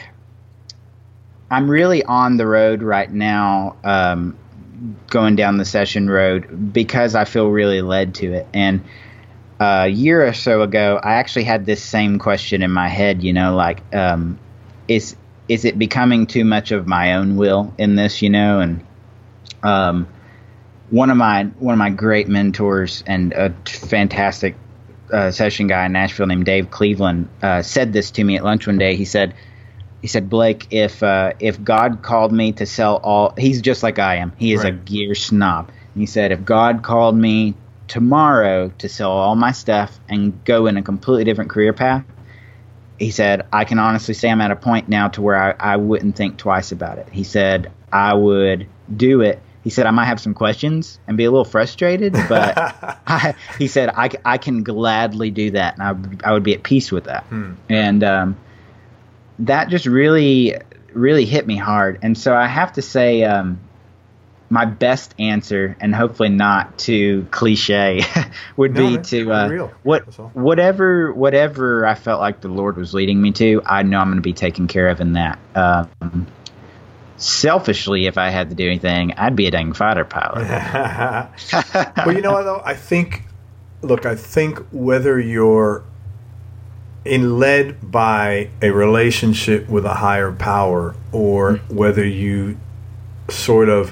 I'm really on the road right now, um, going down the session road because I feel really led to it. And uh, a year or so ago, I actually had this same question in my head, you know, like, um, is is it becoming too much of my own will in this, you know? And um, one of my one of my great mentors and a fantastic uh, session guy in Nashville named Dave Cleveland uh, said this to me at lunch one day. He said, He said, Blake, if uh, if God called me to sell all, he's just like I am. He is right. a gear snob. And he said, if God called me tomorrow to sell all my stuff and go in a completely different career path, he said, I can honestly say I'm at a point now to where I, I wouldn't think twice about it. He said, I would do it. He said, I might have some questions and be a little frustrated, but I, he said, I, I can gladly do that. And I, I would be at peace with that. Hmm. And, um, that just really, really hit me hard. And so I have to say um, my best answer, and hopefully not too cliche, would no, be man, to uh, real. what whatever whatever I felt like the Lord was leading me to, I know I'm going to be taken care of in that. Um, selfishly, if I had to do anything, I'd be a dang fighter pilot. Well, you know what, though? I think, look, I think whether you're in led by a relationship with a higher power or mm-hmm. whether you sort of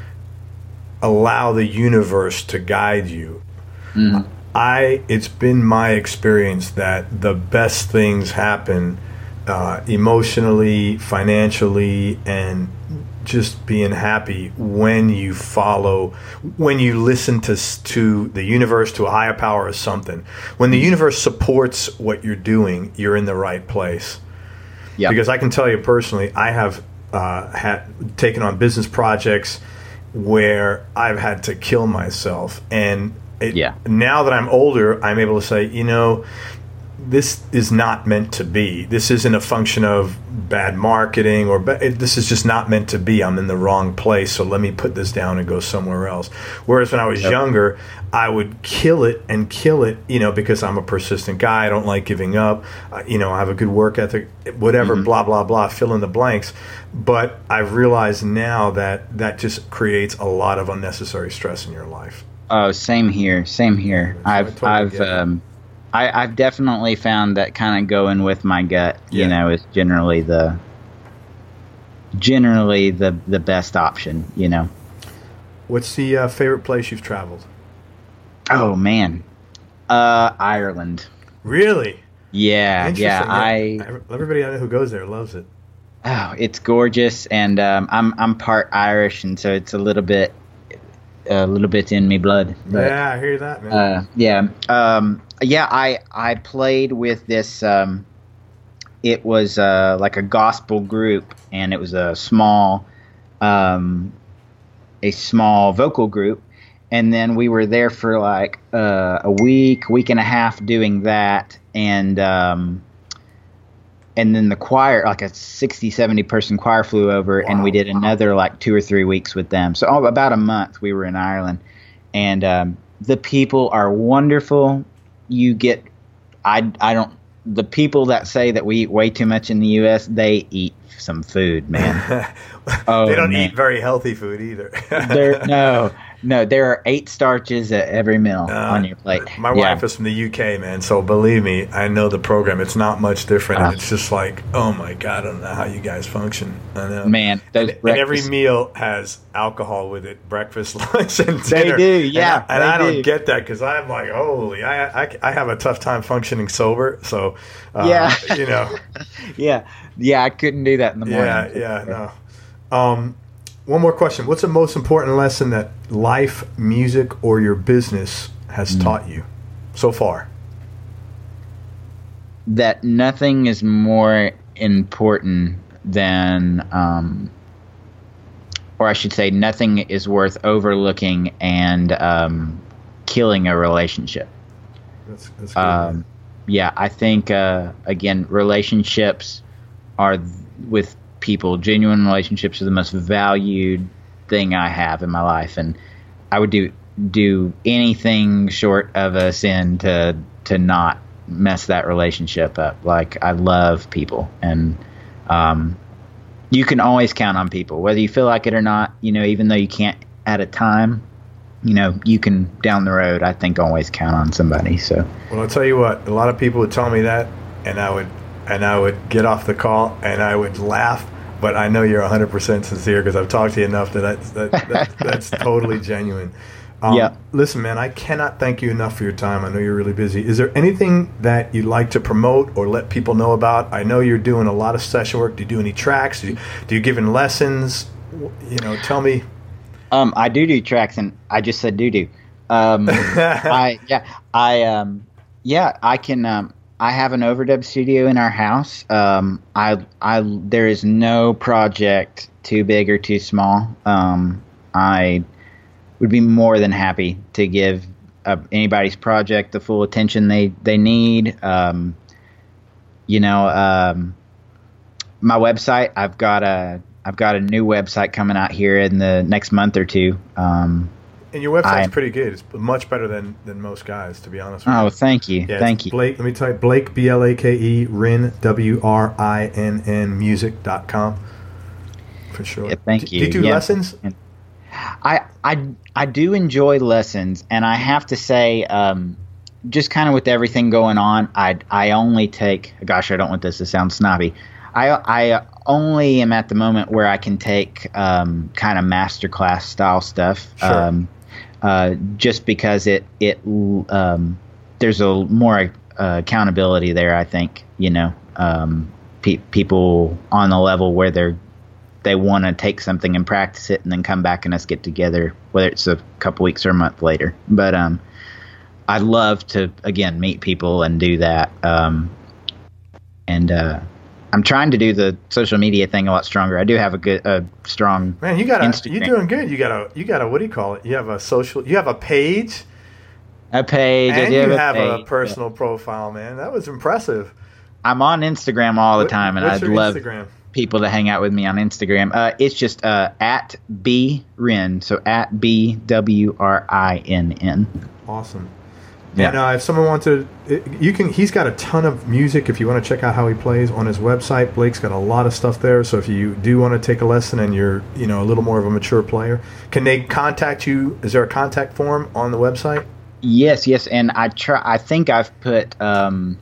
allow the universe to guide you, mm-hmm. I it's been my experience that the best things happen uh, emotionally, financially, and just being happy when you follow, when you listen to to the universe, to a higher power or something. When the universe supports what you're doing, you're in the right place. Yeah. Because I can tell you personally, I have uh, had taken on business projects where I've had to kill myself, and it, yeah. now that I'm older, I'm able to say, you know, this is not meant to be. This isn't a function of bad marketing or ba- it, this is just not meant to be. I'm in the wrong place, so let me put this down and go somewhere else. Whereas when I was yep. younger, I would kill it and kill it, you know, because I'm a persistent guy. I don't like giving up. Uh, you know, I have a good work ethic, whatever, mm-hmm. blah, blah, blah, fill in the blanks. But I've realized now that that just creates a lot of unnecessary stress in your life. Oh, same here. Same here. So I've, totally I've, um, I, I've definitely found that kind of going with my gut, yeah. you know, is generally the generally the the best option, you know. What's the uh, favorite place you've traveled? Oh man, uh, Ireland. Really? Yeah, yeah. I everybody I know who goes there loves it. Oh, it's gorgeous, and um, I'm I'm part Irish, and so it's a little bit. a little bit in me blood. But, yeah, I hear that, man. Uh, yeah, um, yeah. I I played with this. Um, it was uh, like a gospel group, and it was a small, um, a small vocal group, and then we were there for like uh, a week, week and a half doing that, and um, and then the choir, like a sixty, seventy person choir, flew over, wow. and we did another like two or three weeks with them. So oh, about a month we were in Ireland, and um, the people are wonderful. You get, I I don't. The people that say that we eat way too much in the U S, they eat some food, man. Oh, they don't man. eat very healthy food either. there, no, no, there are eight starches at every meal uh, on your plate. My yeah. wife is from the U K, man, so believe me, I know the program. It's not much different. Uh, and it's just like, oh my God, I don't know how you guys function. I know. Man, and, and every meal has alcohol with it, breakfast, lunch, and They dinner. do, yeah. And, I, and I do. don't get that because I'm like, holy, I, I, I have a tough time functioning sober. So, uh, yeah. you know. yeah, yeah, I couldn't do that in the morning. Yeah, yeah, no. Um, one more question. What's the most important lesson that life, music, or your business has mm. taught you so far? That nothing is more important than, um, or I should say, nothing is worth overlooking and um, killing a relationship. That's, that's good. Um, yeah, I think, uh, again, relationships are th- with people, genuine relationships are the most valued thing I have in my life, and I would do do anything short of a sin to to not mess that relationship up. Like, I love people, and um, you can always count on people, whether you feel like it or not. You know, even though you can't at a time, you know, you can down the road, I think, always count on somebody. So, well, I'll tell you what, a lot of people would tell me that, and I would and I would get off the call and I would laugh. But I know you're one hundred percent sincere because I've talked to you enough that that's, that, that, that's totally genuine. Um, yeah. Listen, man, I cannot thank you enough for your time. I know you're really busy. Is there anything that you'd like to promote or let people know about? I know you're doing a lot of session work. Do you do any tracks? Do you, do you give in lessons? You know, tell me. Um, I do do tracks, and I just said do do. Um, I yeah, I um, yeah, I can. Um, I have an overdub studio in our house. Um, I, I, there is no project too big or too small. Um, I would be more than happy to give uh, anybody's project the full attention they, they need. Um, you know, um, my website, I've got a, I've got a new website coming out here in the next month or two. Um, And your website's I, pretty good. It's much better than, than most guys, to be honest with oh, you. Oh, thank you. Yeah, thank you. Blake, let me type Blake, B L A K E, Wrinn, W R I N N, music dot com. For sure. Yeah, thank do, you. Do you do yeah. lessons? I, I, I do enjoy lessons, and I have to say, um, just kind of with everything going on, I, I only take, gosh, I don't want this to sound snobby. I, I only am at the moment where I can take um, kind of masterclass style stuff. Sure. Um, Uh, just because it it um, there's a more uh, accountability there, I think. You know, um, pe- people on the level where they're they want to take something and practice it, and then come back and us get together, whether it's a couple weeks or a month later. But um, I love to again meet people and do that. Um, and uh, I'm trying to do the social media thing a lot stronger. I do have a good, a strong. Man, you got a, Instagram. you're doing good. You got a, you got a, what do you call it? You have a social, you have a page, a page, and I do you have, a, have page. a personal yeah. profile. Man, that was impressive. I'm on Instagram all the what, time, and I'd love Instagram? people to hang out with me on Instagram. Uh, it's just uh, at B Wrinn, so at B W R I N N. Awesome. Yeah. And uh, if someone wants to, you can. He's got a ton of music. If you want to check out how he plays on his website, Blake's got a lot of stuff there. So if you do want to take a lesson and you're, you know, a little more of a mature player, can they contact you? Is there a contact form on the website? Yes, yes. And I try. I think I've put um,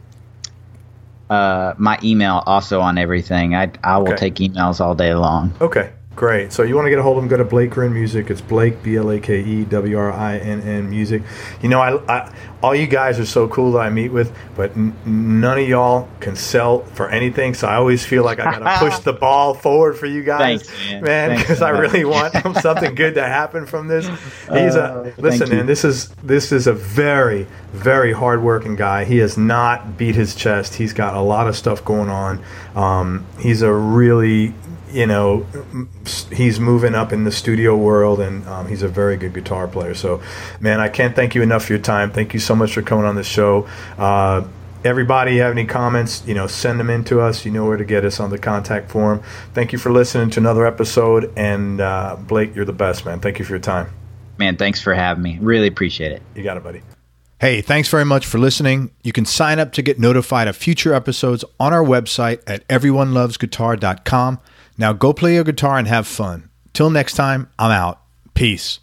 uh, my email also on everything. I I will Okay. take emails all day long. Okay. Great. So you want to get a hold of him, go to Blake Rinn Music. It's Blake, B L A K E W R I N N Music. You know, I, I, all you guys are so cool that I meet with, but n- none of y'all can sell for anything, so I always feel like I got to push the ball forward for you guys. Thanks, man, because I really want something good to happen from this. He's a, uh, listen, man, this is, this is a very, very hardworking guy. He has not beat his chest. He's got a lot of stuff going on. Um, he's a really... You know, he's moving up in the studio world, and um, he's a very good guitar player. So, man, I can't thank you enough for your time. Thank you so much for coming on the show. Uh, everybody, have any comments, you know, send them in to us. You know where to get us on the contact form. Thank you for listening to another episode. And, uh, Blake, you're the best, man. Thank you for your time. Man, thanks for having me. Really appreciate it. You got it, buddy. Hey, thanks very much for listening. You can sign up to get notified of future episodes on our website at everyone loves guitar dot com. Now go play your guitar and have fun. Till next time, I'm out. Peace.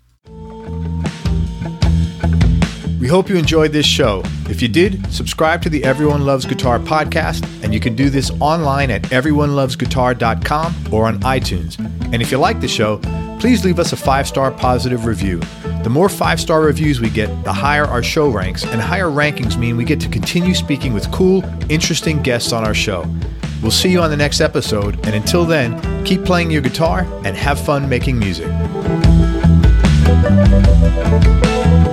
We hope you enjoyed this show. If you did, subscribe to the Everyone Loves Guitar podcast, and you can do this online at everyone loves guitar dot com or on iTunes. And if you like the show, please leave us a five-star positive review. The more five-star reviews we get, the higher our show ranks, and higher rankings mean we get to continue speaking with cool, interesting guests on our show. We'll see you on the next episode, and until then, keep playing your guitar and have fun making music.